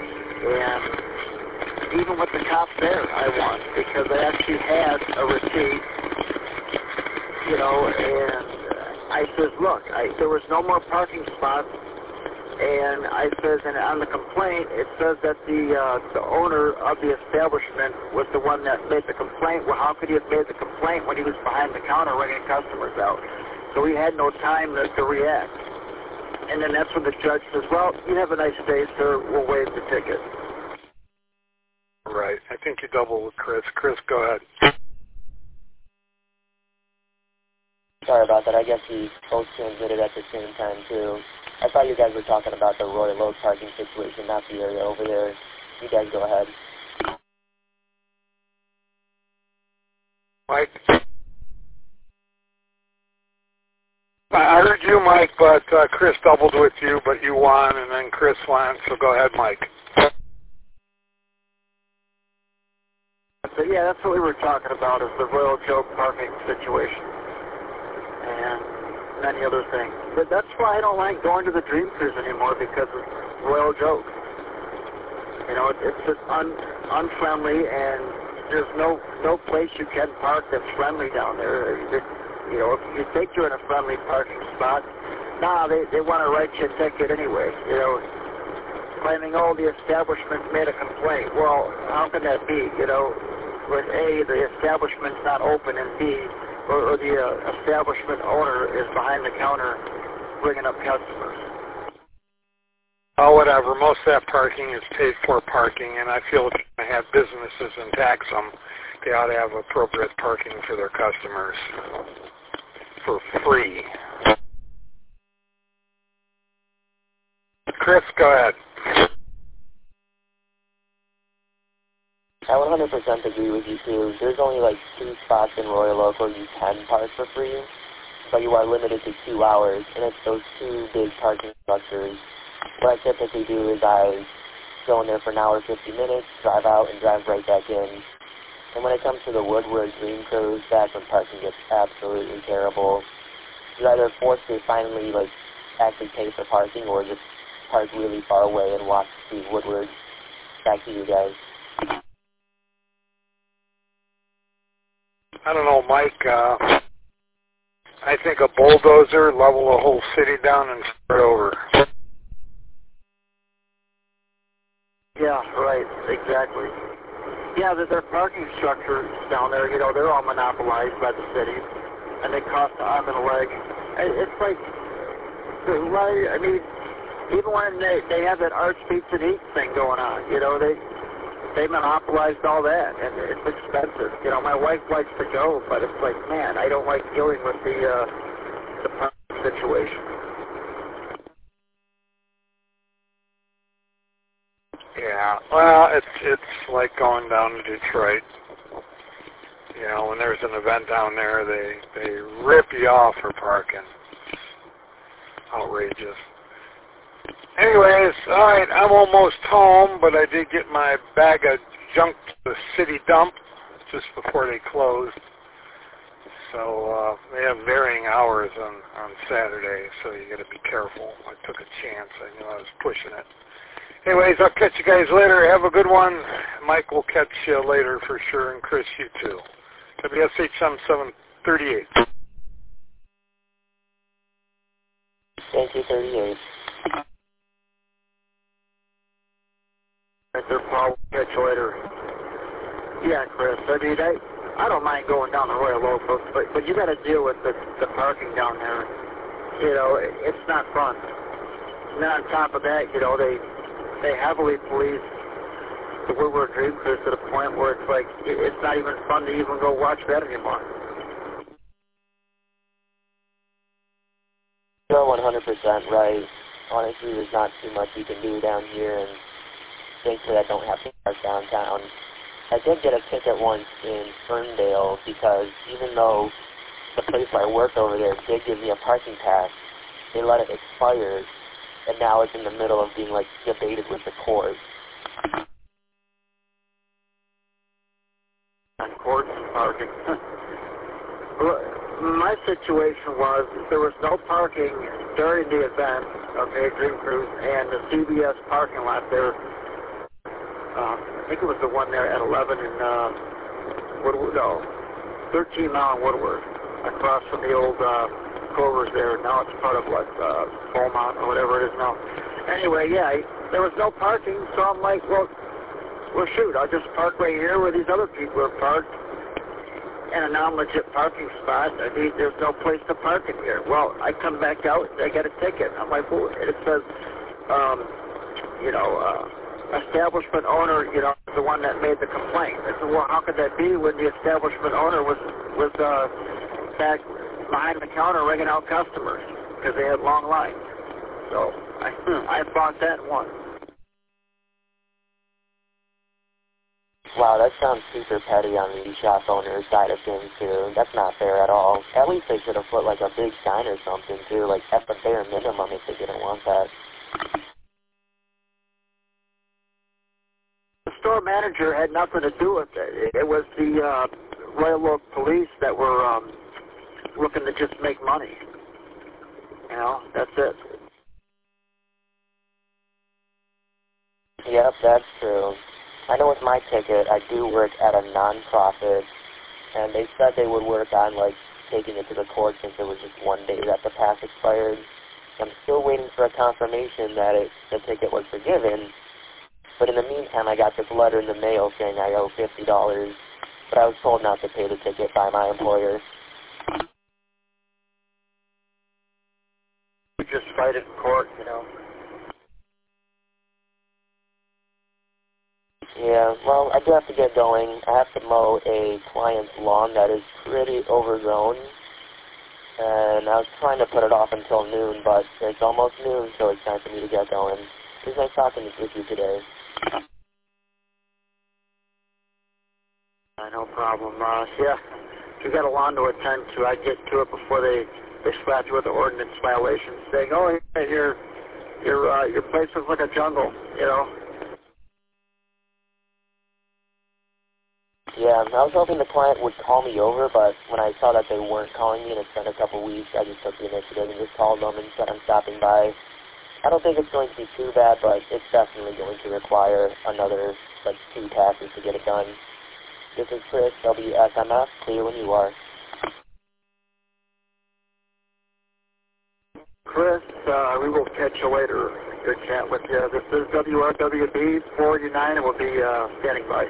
And even with the cops there, I won because I actually had a receipt. You know, and I says, look, I, there was no more parking spots, and I says, and on the complaint, it says that the uh, the owner of the establishment was the one that made the complaint. Well, how could he have made the complaint when he was behind the counter ringing customers out? So he had no time to, to react. And then that's when the judge says, well, you have a nice day, sir. We'll waive the ticket. Right. I think you double with Chris. Chris, go ahead. Sorry about that. I guess we both transmitted at the same time, too. I thought you guys were talking about the Royal Oak parking situation, not the area over there. You guys go ahead. Mike? I heard you, Mike, but uh, Chris doubled with you, but you won, and then Chris won, so go ahead, Mike. So, yeah, that's what we were talking about is the Royal Joke parking situation. And many other things. But that's why I don't like going to the Dream Cruise anymore because of royal jokes. You know, it, it's just un, unfriendly, and there's no no place you can park that's friendly down there. It, you know, if you think you're in a friendly parking spot, nah, they, they want to write you a ticket anyway, you know, claiming, oh, the establishment made a complaint. Well, how can that be, you know, when A, the establishment's not open, and B, or, or the uh, establishment owner is behind the counter bringing up customers. Oh, whatever. Most of that parking is paid for parking, and I feel if you're going to have businesses and tax them, they ought to have appropriate parking for their customers for free. Chris, go ahead. I one hundred percent agree with you, too. There's only like two spots in Royal Oak where you can park for free, but you are limited to two hours, and it's those two big parking structures. What I typically do is I go in there for an hour, fifty minutes, drive out, and drive right back in. And when it comes to the Woodward Dream Cruise, that's when parking gets absolutely terrible. You're either forced to finally, like, actually pay for parking or just park really far away and walk to Woodward. Back to you guys. I don't know, Mike. Uh, I think a bulldozer level the whole city down and start over. Yeah, right, exactly. Yeah, their parking structures down there, you know, they're all monopolized by the city, and they cost an arm and a leg. It's like, I mean, even when they, they have that Arts Pizza and Eats thing going on, you know, they they monopolized all that, and it's expensive. You know, my wife likes to go, but it's like, man, I don't like dealing with the, uh, the parking situation. Yeah, well, it's it's like going down to Detroit. You know, when there's an event down there, they they rip you off for parking. Outrageous. Anyways, all right, I'm almost home, but I did get my bag of junk to the city dump just before they closed. So uh, they have varying hours on on Saturday, so you got to be careful. I took a chance. I knew I was pushing it. Anyways, I'll catch you guys later. Have a good one. Mike will catch you later for sure, and Chris, you too. W S H seventy-seven thirty-eight. Thank you, thirty-eight. Right there, Paul. Catch you later. Yeah, Chris. I mean, I, I don't mind going down the Royal Oak, but, but you got to deal with the, the parking down there. You know, it, it's not fun. And then on top of that, you know, they they heavily police the Woodward Dream Cruise to the point where it's like, it, it's not even fun to even go watch that anymore. You're one hundred percent right. Honestly, there's not too much you can do down here, and thankfully I don't have to park downtown. I did get a ticket once in Ferndale because even though the place where I worked over there did give me a parking pass, they let it expire, and now it's in the middle of being, like, debated with the court. On courts and parking. My situation was there was no parking during the event of the Dream Cruise, and the C B S parking lot there, uh, I think it was the one there at eleven and uh, Woodward, no, thirteen mile in Woodward, across from the old uh, Clovers there. Now it's part of what, uh, Beaumont or whatever it is now. Anyway, yeah, I, there was no parking, so I'm like, well, well, shoot, I'll just park right here where these other people are parked in a non-legit parking spot. I mean, there's no place to park in here. Well, I come back out, I get a ticket. I'm like, well, it says, um, you know, uh, establishment owner, you know, the one that made the complaint. I said, well, how could that be when the establishment owner was, was uh, back behind the counter ringing out customers because they had long lines. So I, I bought that one. Wow, that sounds super petty on the shop owner's side of things, too. That's not fair at all. At least they should have put, like, a big sign or something, too, like, at the bare minimum if they didn't want that. The store manager had nothing to do with it. It was the uh, Royal Oak police that were um, looking to just make money. You know, that's it. Yep, that's true. I know with my ticket, I do work at a non-profit, and they said they would work on, like, taking it to the court since it was just one day that the pass expired. I'm still waiting for a confirmation that it, the ticket was forgiven. But in the meantime, I got this letter in the mail saying I owe fifty dollars, but I was told not to pay the ticket by my employer. You just fight it in court, you know. Yeah, well, I do have to get going. I have to mow a client's lawn that is pretty overgrown. And I was trying to put it off until noon, but it's almost noon, so it's time for me to get going. It was nice talking with you today. Uh, no problem. Uh, yeah, if you got a lawn to attend to, I'd get to it before they, they slap you with the ordinance violations, saying, oh, yeah, your, your, uh, your place looks like a jungle, you know. Yeah, I was hoping the client would call me over, but when I saw that they weren't calling me and it's been a couple weeks, I just took the initiative and just called them and said I'm stopping by. I don't think it's going to be too bad, but it's definitely going to require another, like, two passes to get it done. This is Chris, W S M F, clear when you are. Chris, uh, we will catch you later. Good chat with you. This is W R W B four eighty-nine, and we'll be uh, standing by.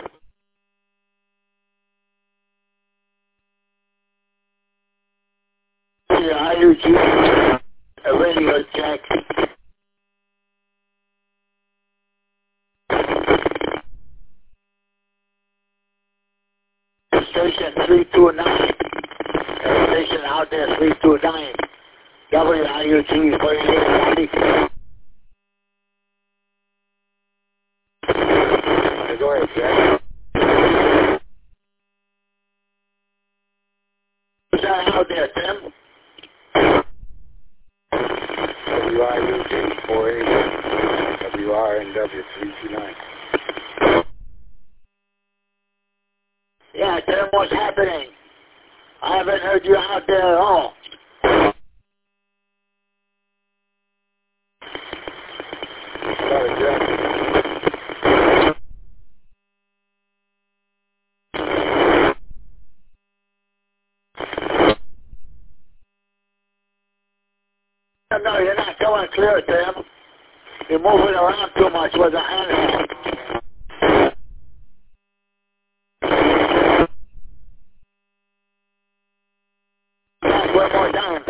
Yeah, I U G, a radio check. Station three two nine. Uh, station out there, three two nine. W I U G forty-eight. Go ahead, Jack. Who's that out there, Tim? W I U G four eighty, W R N W three two nine. Yeah, Tim, what's happening? I haven't heard you out there at all. Sorry, Jack. No, you're not going clear, Tim. You're moving around too much with the handheld. Back one more time.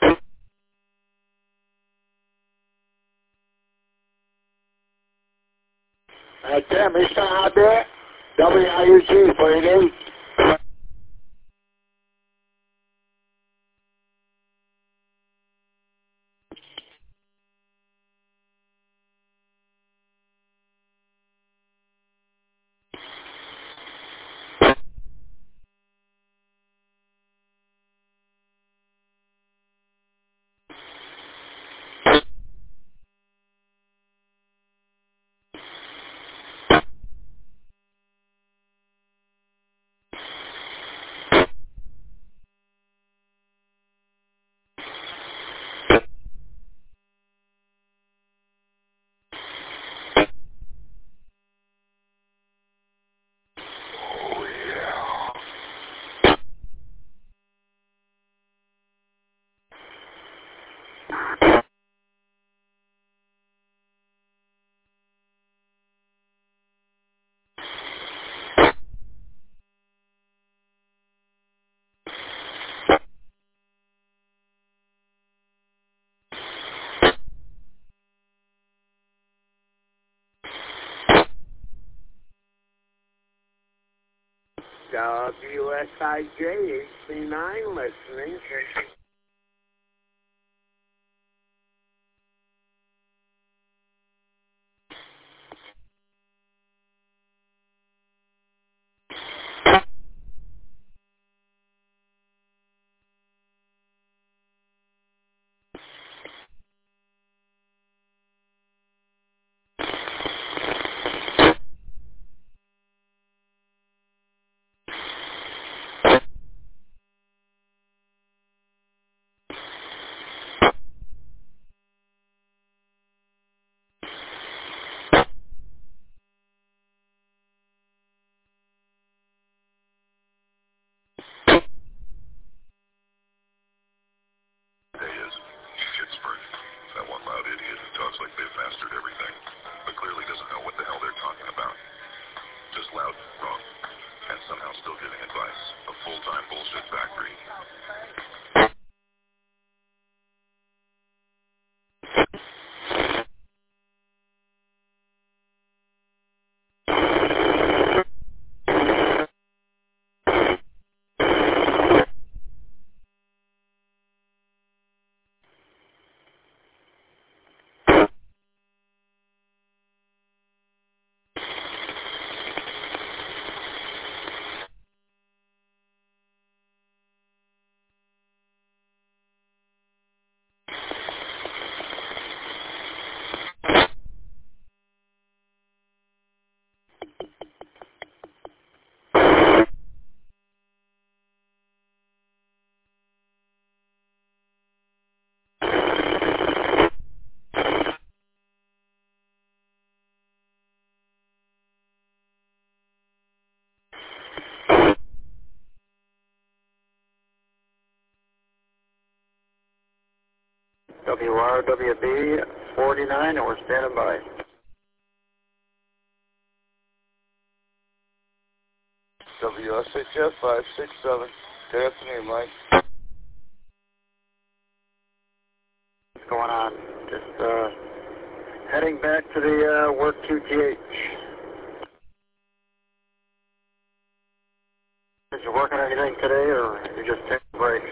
Uh, Tim, you still out there? W I U G forty-eight. W S I J eight three nine listening. W R W B forty-nine, and we're standing by. W S H F five six seven. Good afternoon, Mike. What's going on? Just uh, heading back to the uh, work Q T H. Did you work on anything today, or you just take a break?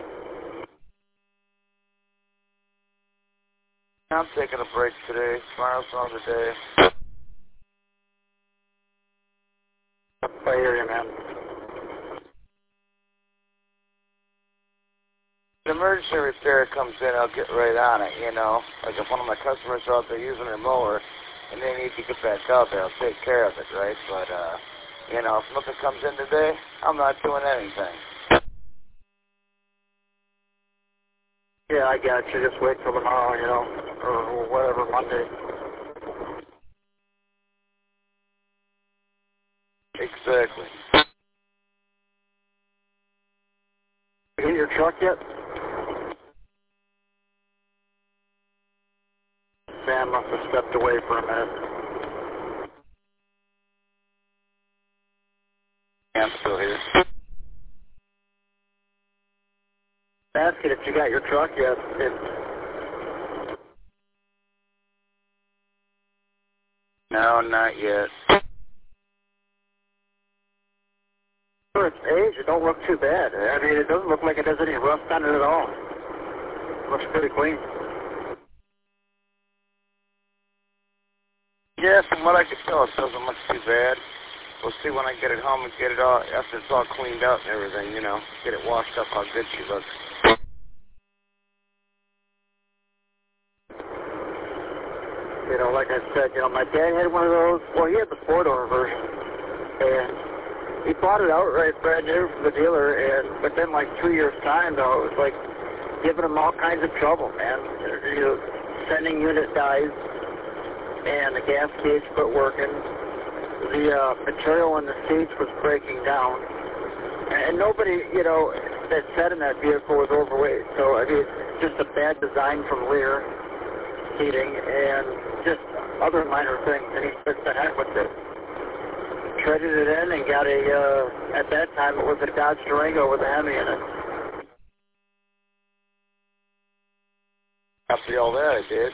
I'm taking a break today. Tomorrow's another day. I hear you, man. If an emergency repair comes in, I'll get right on it, you know. Like if one of my customers are out there using their mower and they need to get back out there, I'll take care of it, right? But, uh, you know, if nothing comes in today, I'm not doing anything. Yeah, I got you. Just wait till tomorrow, you know, or whatever, Monday. Exactly. You get your truck yet? Sam must have stepped away for a minute. Yeah, I'm still here. Asking if you got your truck yet. If No, not yet. for its age, it don't look too bad. I mean, it doesn't look like it has any rust on it at all. It looks pretty clean. Yeah, from what I can tell, it doesn't look too bad. We'll see when I get it home and get it all, after it's all cleaned out and everything, you know, get it washed up how good she looks. You know, like I said, you know, my dad had one of those. Well, he had the four-door version, and he bought it outright, brand new from the dealer. And within like two years' time, though, it was like giving him all kinds of trouble, man. You know, sending unit dies, and the gas gauge quit working. The uh, material in the seats was breaking down, and nobody, you know, that sat in that vehicle was overweight. So I mean, it's just a bad design from Lear Seating and just other minor things, and he took the heck with it. Traded it in and got a, uh, at that time it was a Dodge Durango with a Hemi in it. After all that, I did.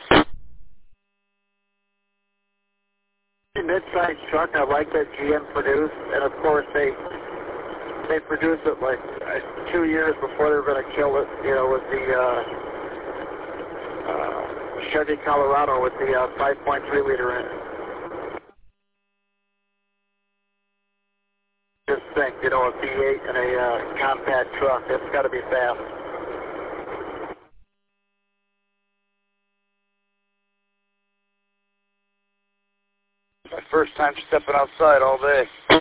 A mid-sized truck, I like that G M produced, and of course they they produced it like uh, two years before they were going to kill it, you know, with the uh, uh, Chevy Colorado with the uh, five point three liter in it. Just think, you know, a V eight in a uh, compact truck, that's got to be fast. My first time stepping outside all day.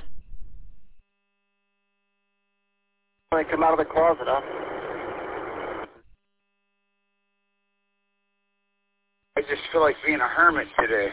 When they come out of the closet, huh? I just feel like being a hermit today.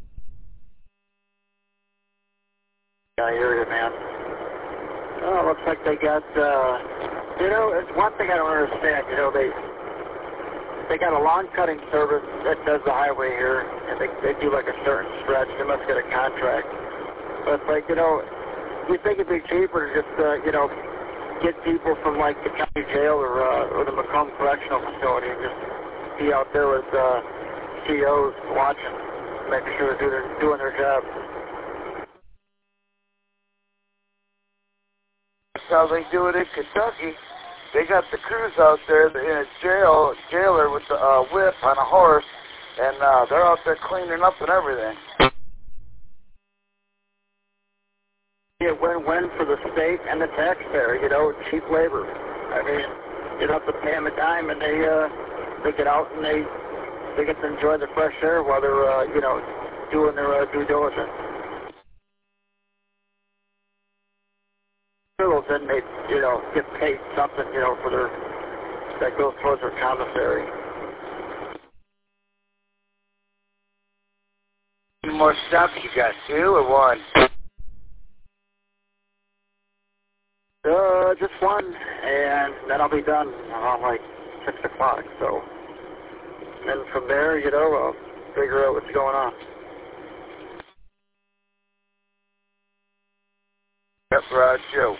I hear you, man. Oh, looks like they got, uh, you know, it's one thing I don't understand. You know, they they got a lawn cutting service that does the highway here, and they, they do like a certain stretch. They must get a contract. But it's like, you know, you think it'd be cheaper to just, uh, you know, get people from like the county jail or, uh, or the Macomb Correctional Facility and just be out there with uh, C Os watching, making sure they're doing, doing their job. That's how they do it in Kentucky. They got the crews out there in a jail, jailer with the uh, whip on a horse, and uh, they're out there cleaning up and everything. Yeah, win-win for the state and the taxpayer, you know, cheap labor. I mean, you don't have to pay them a dime, and they uh, they get out and they they get to enjoy the fresh air while they're, uh, you know, doing their uh, due diligence. Those inmates, you know, get paid something, you know, for their, that goes towards their commissary. How many more stops you got, two or one? Uh, just one, and then I'll be done around like six o'clock, so And then from there, you know, I'll figure out what's going on. Yep, Rod, Joe.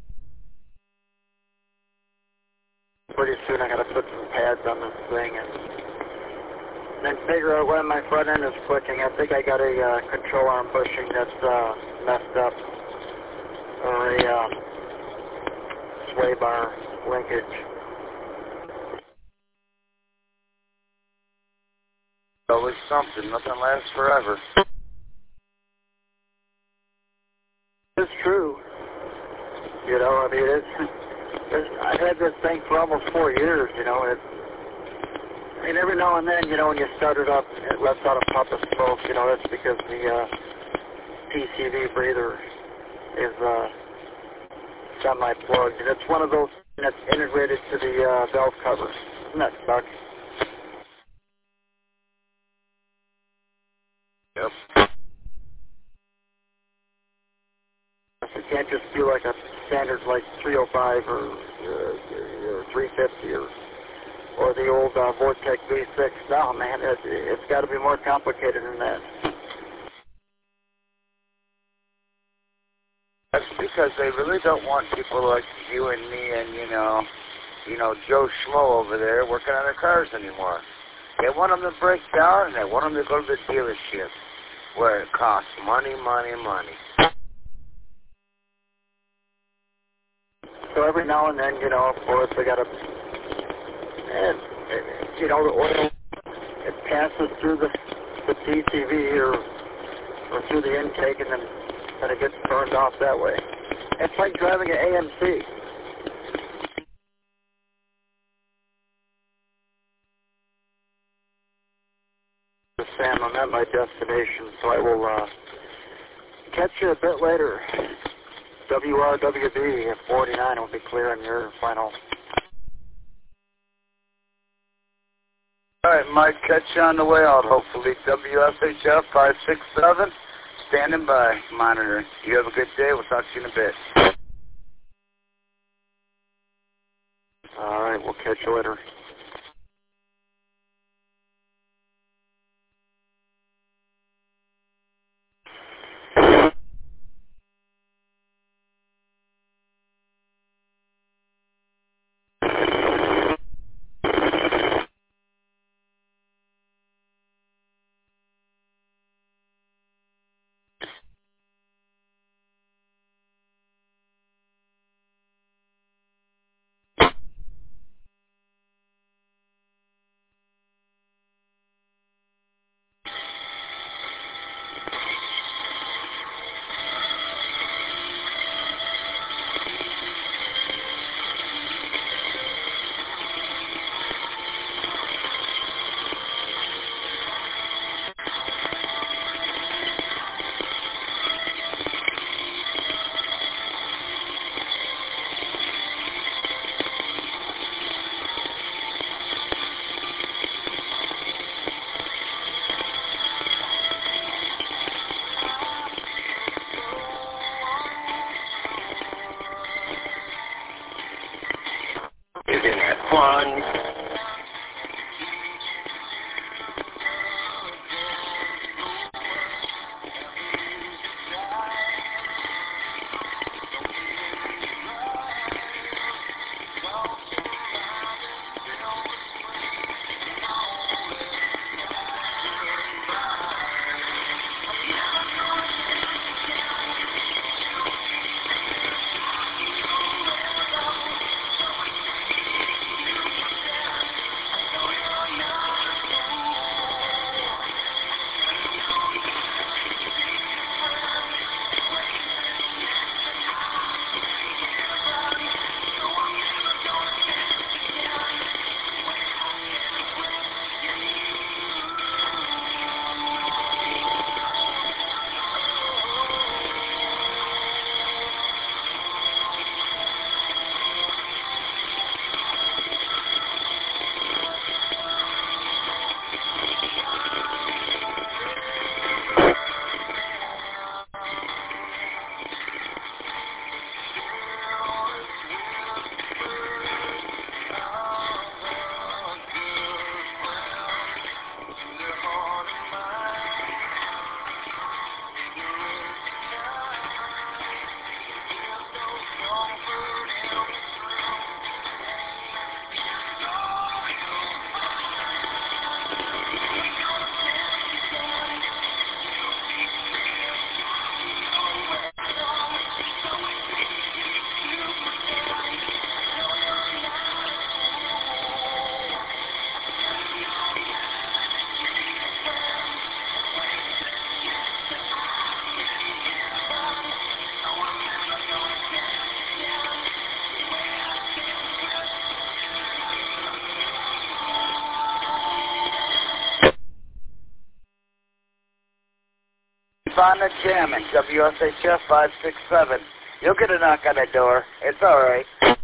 Pretty soon I gotta put some pads on this thing and then figure out when my front end is clicking. I think I got a uh, control arm bushing that's uh, messed up, or a uh, sway bar linkage. Always something. Nothing lasts forever. It's true. You know, I mean, it's, it's, I've had this thing for almost four years, you know, it, I mean, every now and then, you know, when you start it up, it lets out a puff of smoke, you know, that's because the uh, P C V breather is uh, semi-plugged, and it's one of those that's integrated to the uh, valve cover. Isn't that suck? Yep. It can't just be like a standard like three oh five or, uh, or three fifty or or the old uh, Vortec V six. No, man, it, it's got to be more complicated than that. That's because they really don't want people like you and me and, you know, you know, Joe Schmo over there working on their cars anymore. They want them to break down, and they want them to go to the dealership where it costs money, money, money. So every now and then, you know, of course, they got to, and, and, you know, the oil, it passes through the, the P C V or, or through the intake, and then, then it gets burned off that way. It's like driving an A M C. Sam, I'm at my destination, so I will uh, catch you a bit later. W R W B at forty-nine will be clear on your final. All right, Mike, catch you on the way out, hopefully. W S H F five six seven, standing by, monitoring. You have a good day. We'll talk to you in a bit. All right, we'll catch you later. Isn't that fun? on the jamming, W S H F five six seven. You'll get a knock on the door. It's all right.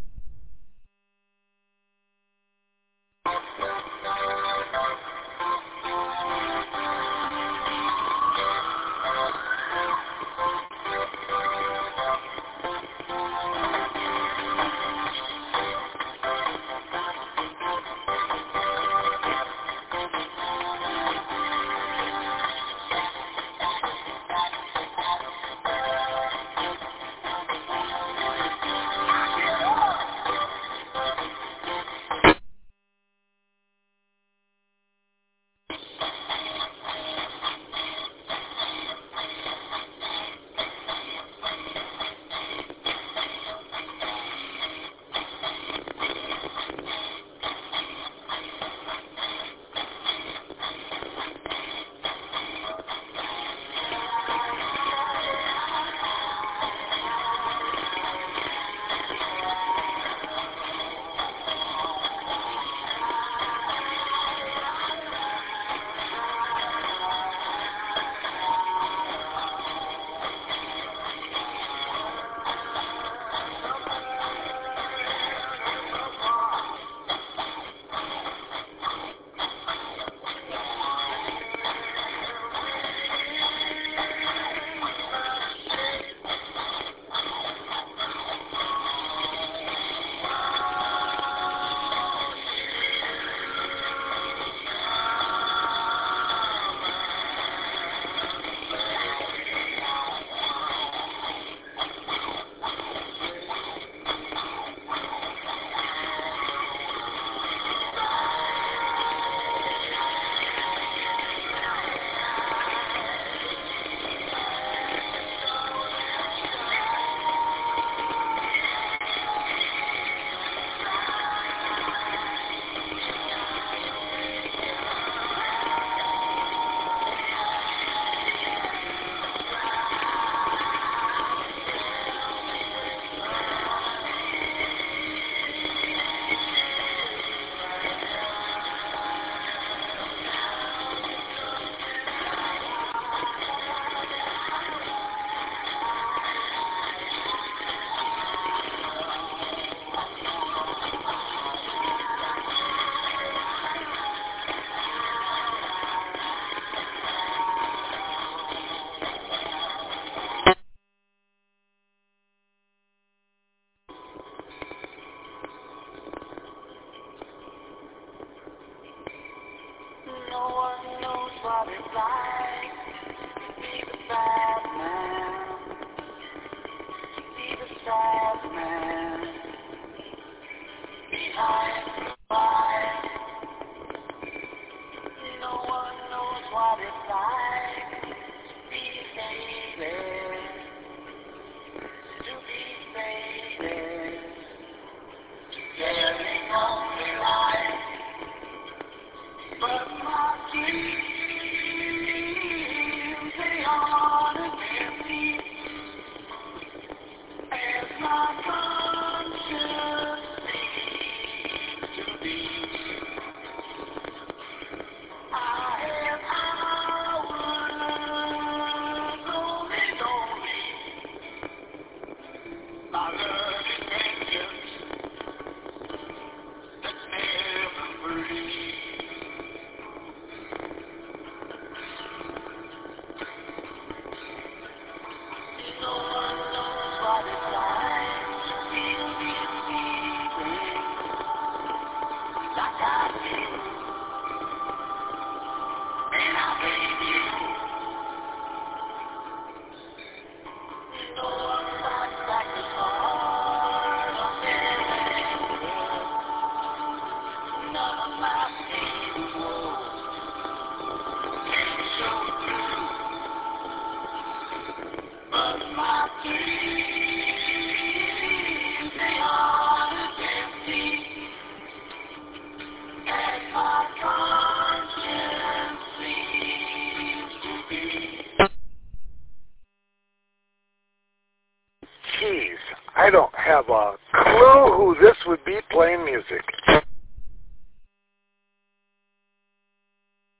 I don't have a clue who this would be playing music.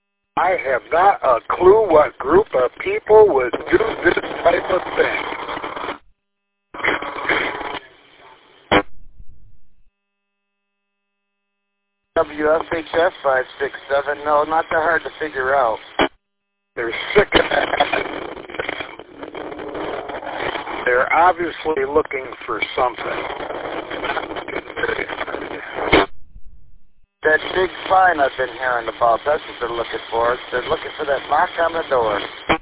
I have not a clue what group of people would do this type of thing. W S H F five six seven, no, not that hard to figure out. They're sick of that. They're obviously looking for something. That big sign I've been hearing about, that's what they're looking for. They're looking for that knock on the door.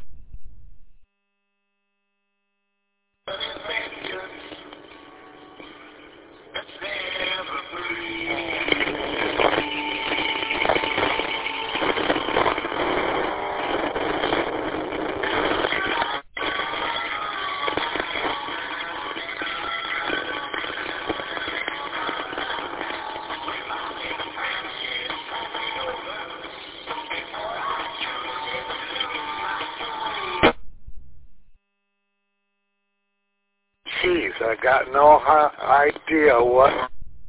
Jeez, I got no hi- idea what.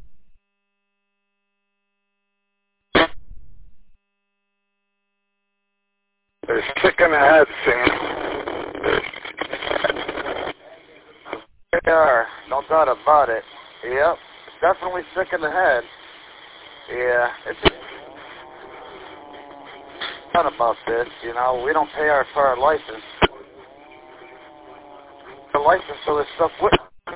They're sick in the head, Sam. They are, no doubt about it. Yep, definitely sick in the head. Yeah, it's just fun about this, you know. We don't pay our for our license. The license so this stuff with.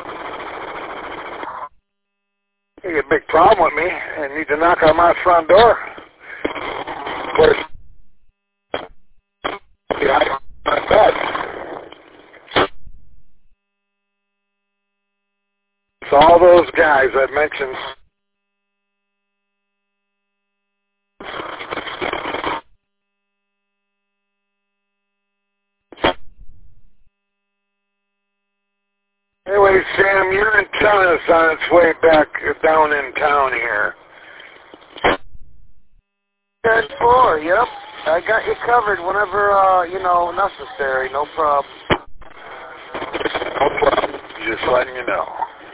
You got a big problem with me and need to knock on my front door. Of course, yeah, I bet. It's all those guys I mentioned. Anyway, Sam, your antenna's on its way back down in town here. ten four, yep. I got you covered whenever, uh, you know, necessary. No problem. No problem. Just letting you know.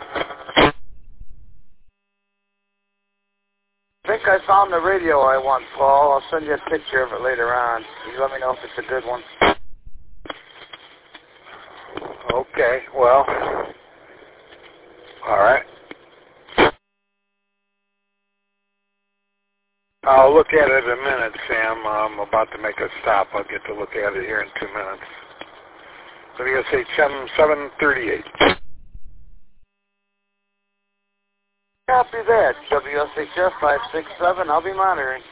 I think I found the radio I want, Paul. I'll send you a picture of it later on. You let me know if it's a good one. Okay, well, all right. I'll look at it in a minute, Sam. I'm about to make a stop. I'll get to look at it here in two minutes. W S H M seven thirty-eight. Copy that. W S H F five six seven. I'll be monitoring.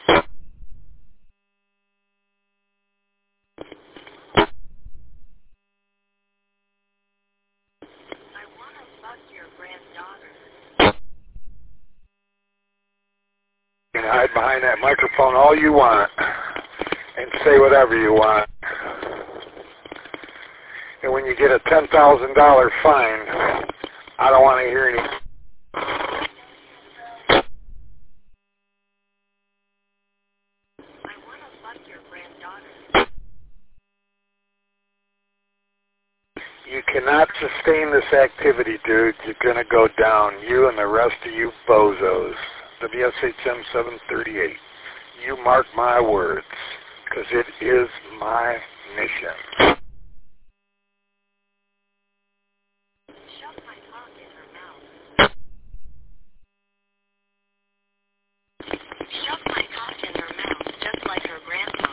You can hide behind that microphone all you want and say whatever you want. And when you get a ten thousand dollars fine, I don't want to hear any. You cannot sustain this activity, dude. You're going to go down. You and the rest of you bozos. W S H M seven thirty-eight. You mark my words, because it is my mission. Shove my cock in her mouth. Shove my cock in her mouth, just like her grandpa.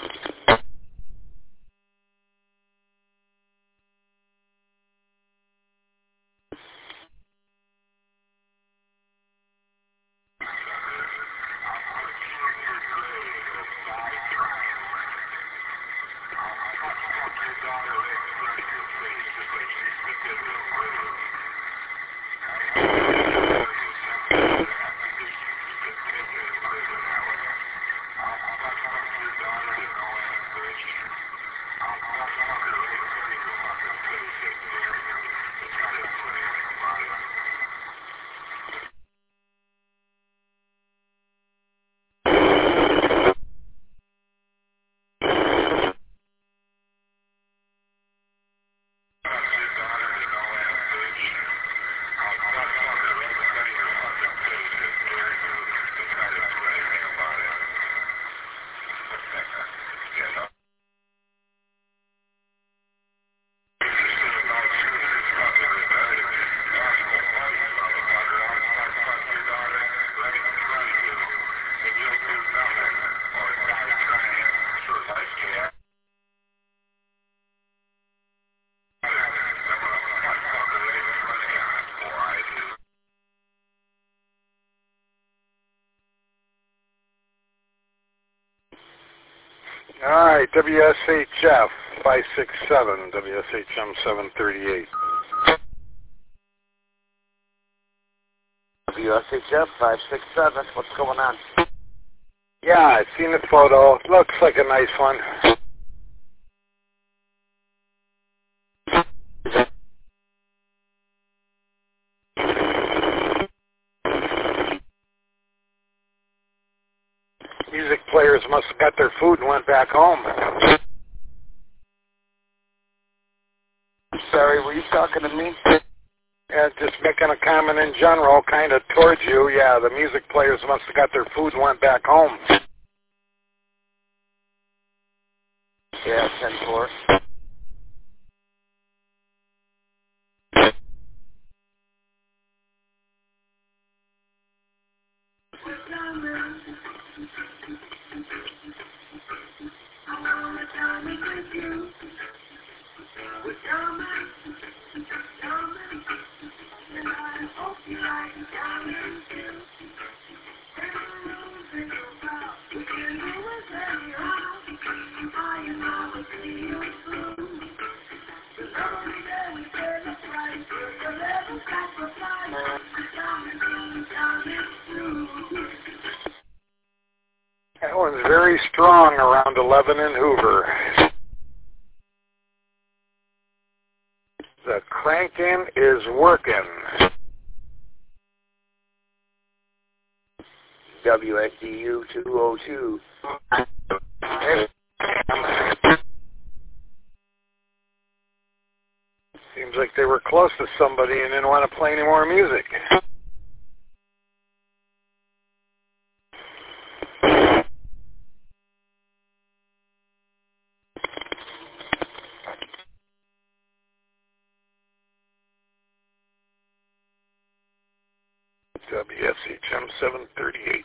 right, W S H F five six seven, W S H M seven thirty-eight. W S H F five six seven, what's going on? Yeah, I've seen the photo. Looks like a nice one. Music players must have got their food and went back home. I'm sorry, were you talking to me? Yeah, just making a comment in general, kind of towards you. Yeah, the music players must have got their food and went back home. Yeah, ten four. That one's very strong around eleven in Hoover. The cranking is working. W S D U two oh two. Seems like they were close to somebody and didn't want to play any more music. W S H M seven thirty-eight.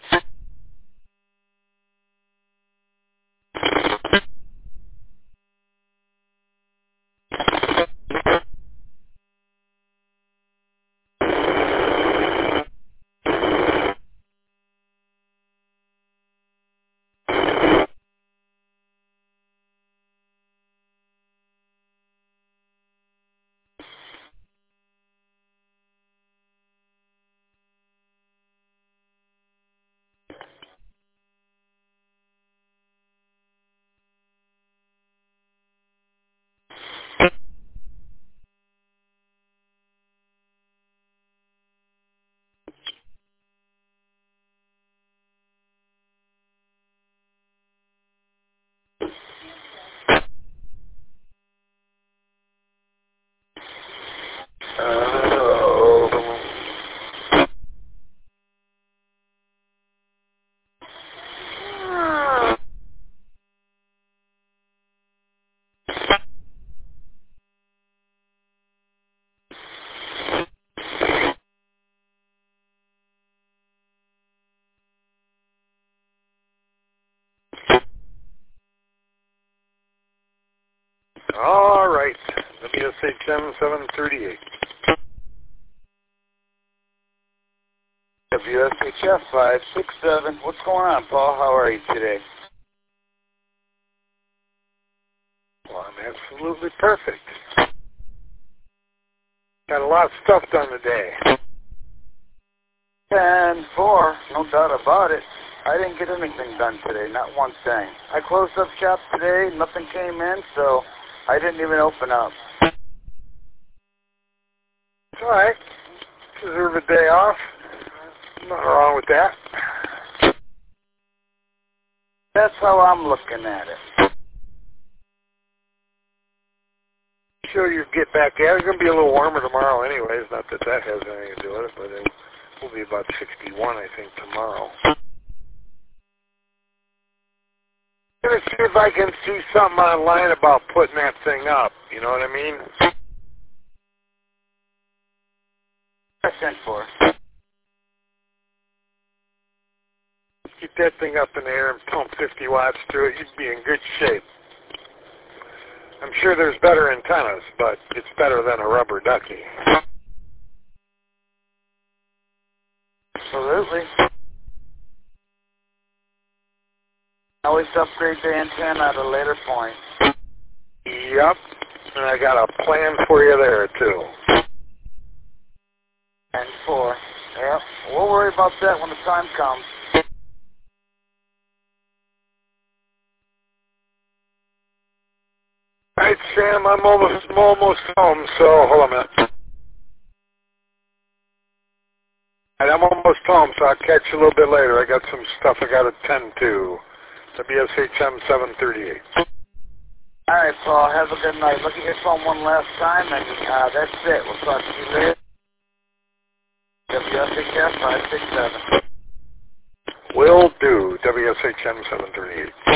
All right, W S H M seven thirty-eight. W S H F five six seven, what's going on, Paul? How are you today? Well, I'm absolutely perfect. Got a lot of stuff done today. ten four, no doubt about it. I didn't get anything done today, not one thing. I closed up shop today, nothing came in, so I didn't even open up. It's all right. Deserve a day off. Nothing wrong with that. That's how I'm looking at it. Sure, you get back at it. It's going to be a little warmer tomorrow anyways. Not that that has anything to do with it, but it will be about sixty-one, I think, tomorrow. I'm going to see if I can see something online about putting that thing up. You know what I mean? ten four. Get that thing up in the air and pump fifty watts through it. You'd be in good shape. I'm sure there's better antennas, but it's better than a rubber ducky. Absolutely. Always upgrade the antenna at a later point. Yep. And I got a plan for you there, too. And four. Yep. We'll worry about that when the time comes. All right, Sam, I'm almost, I'm almost home, so hold on a minute. All right, I'm almost home, so I'll catch you a little bit later. I got some stuff I got to attend to. W S H M seven thirty-eight. All right, Paul. Have a good night. Look at your phone one last time, and uh, that's it. We'll talk to you later. W S H M five six seven. Will do. W S H M seven thirty-eight.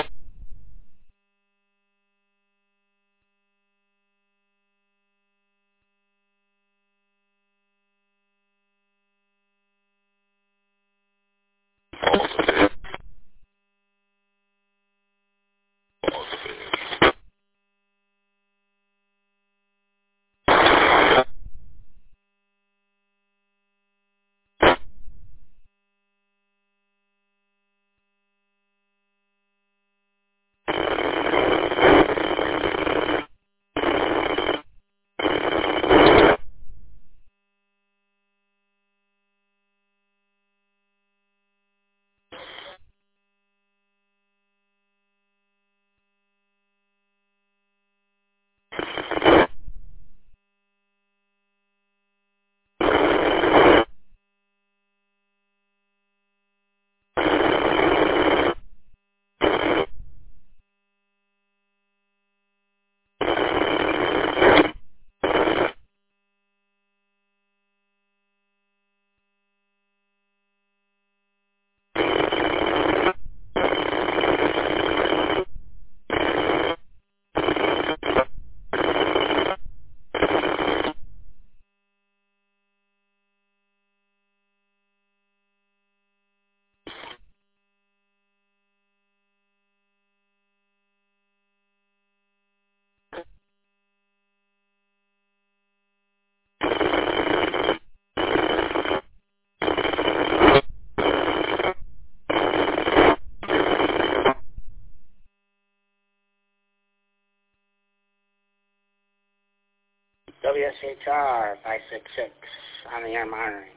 W S H R five six six on the air monitoring.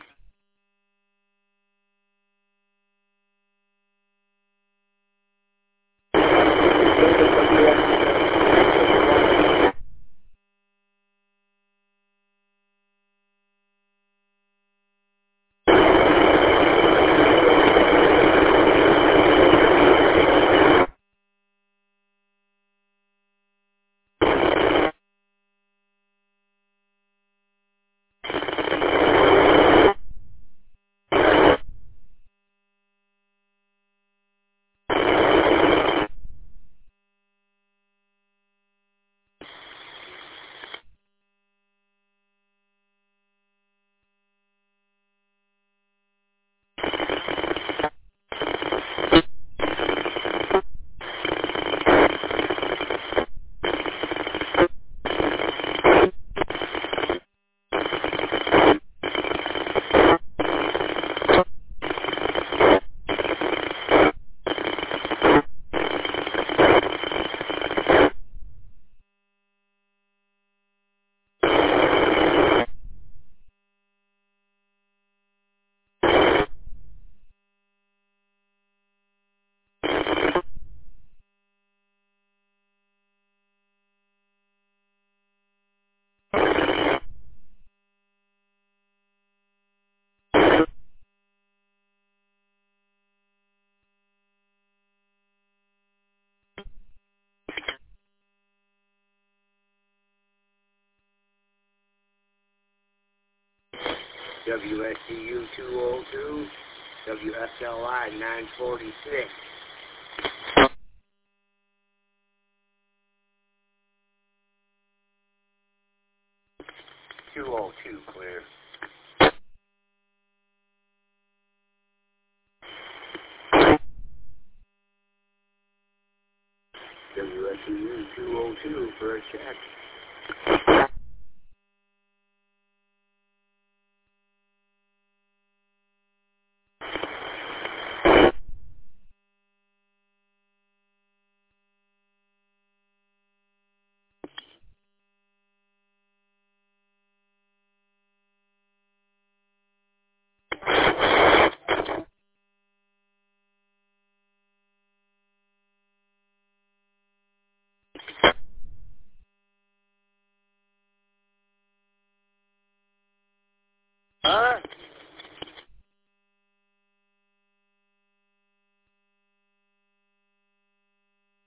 W S C U two oh two, W S L I nine forty-six. two oh two clear. W S C U two oh two for a check.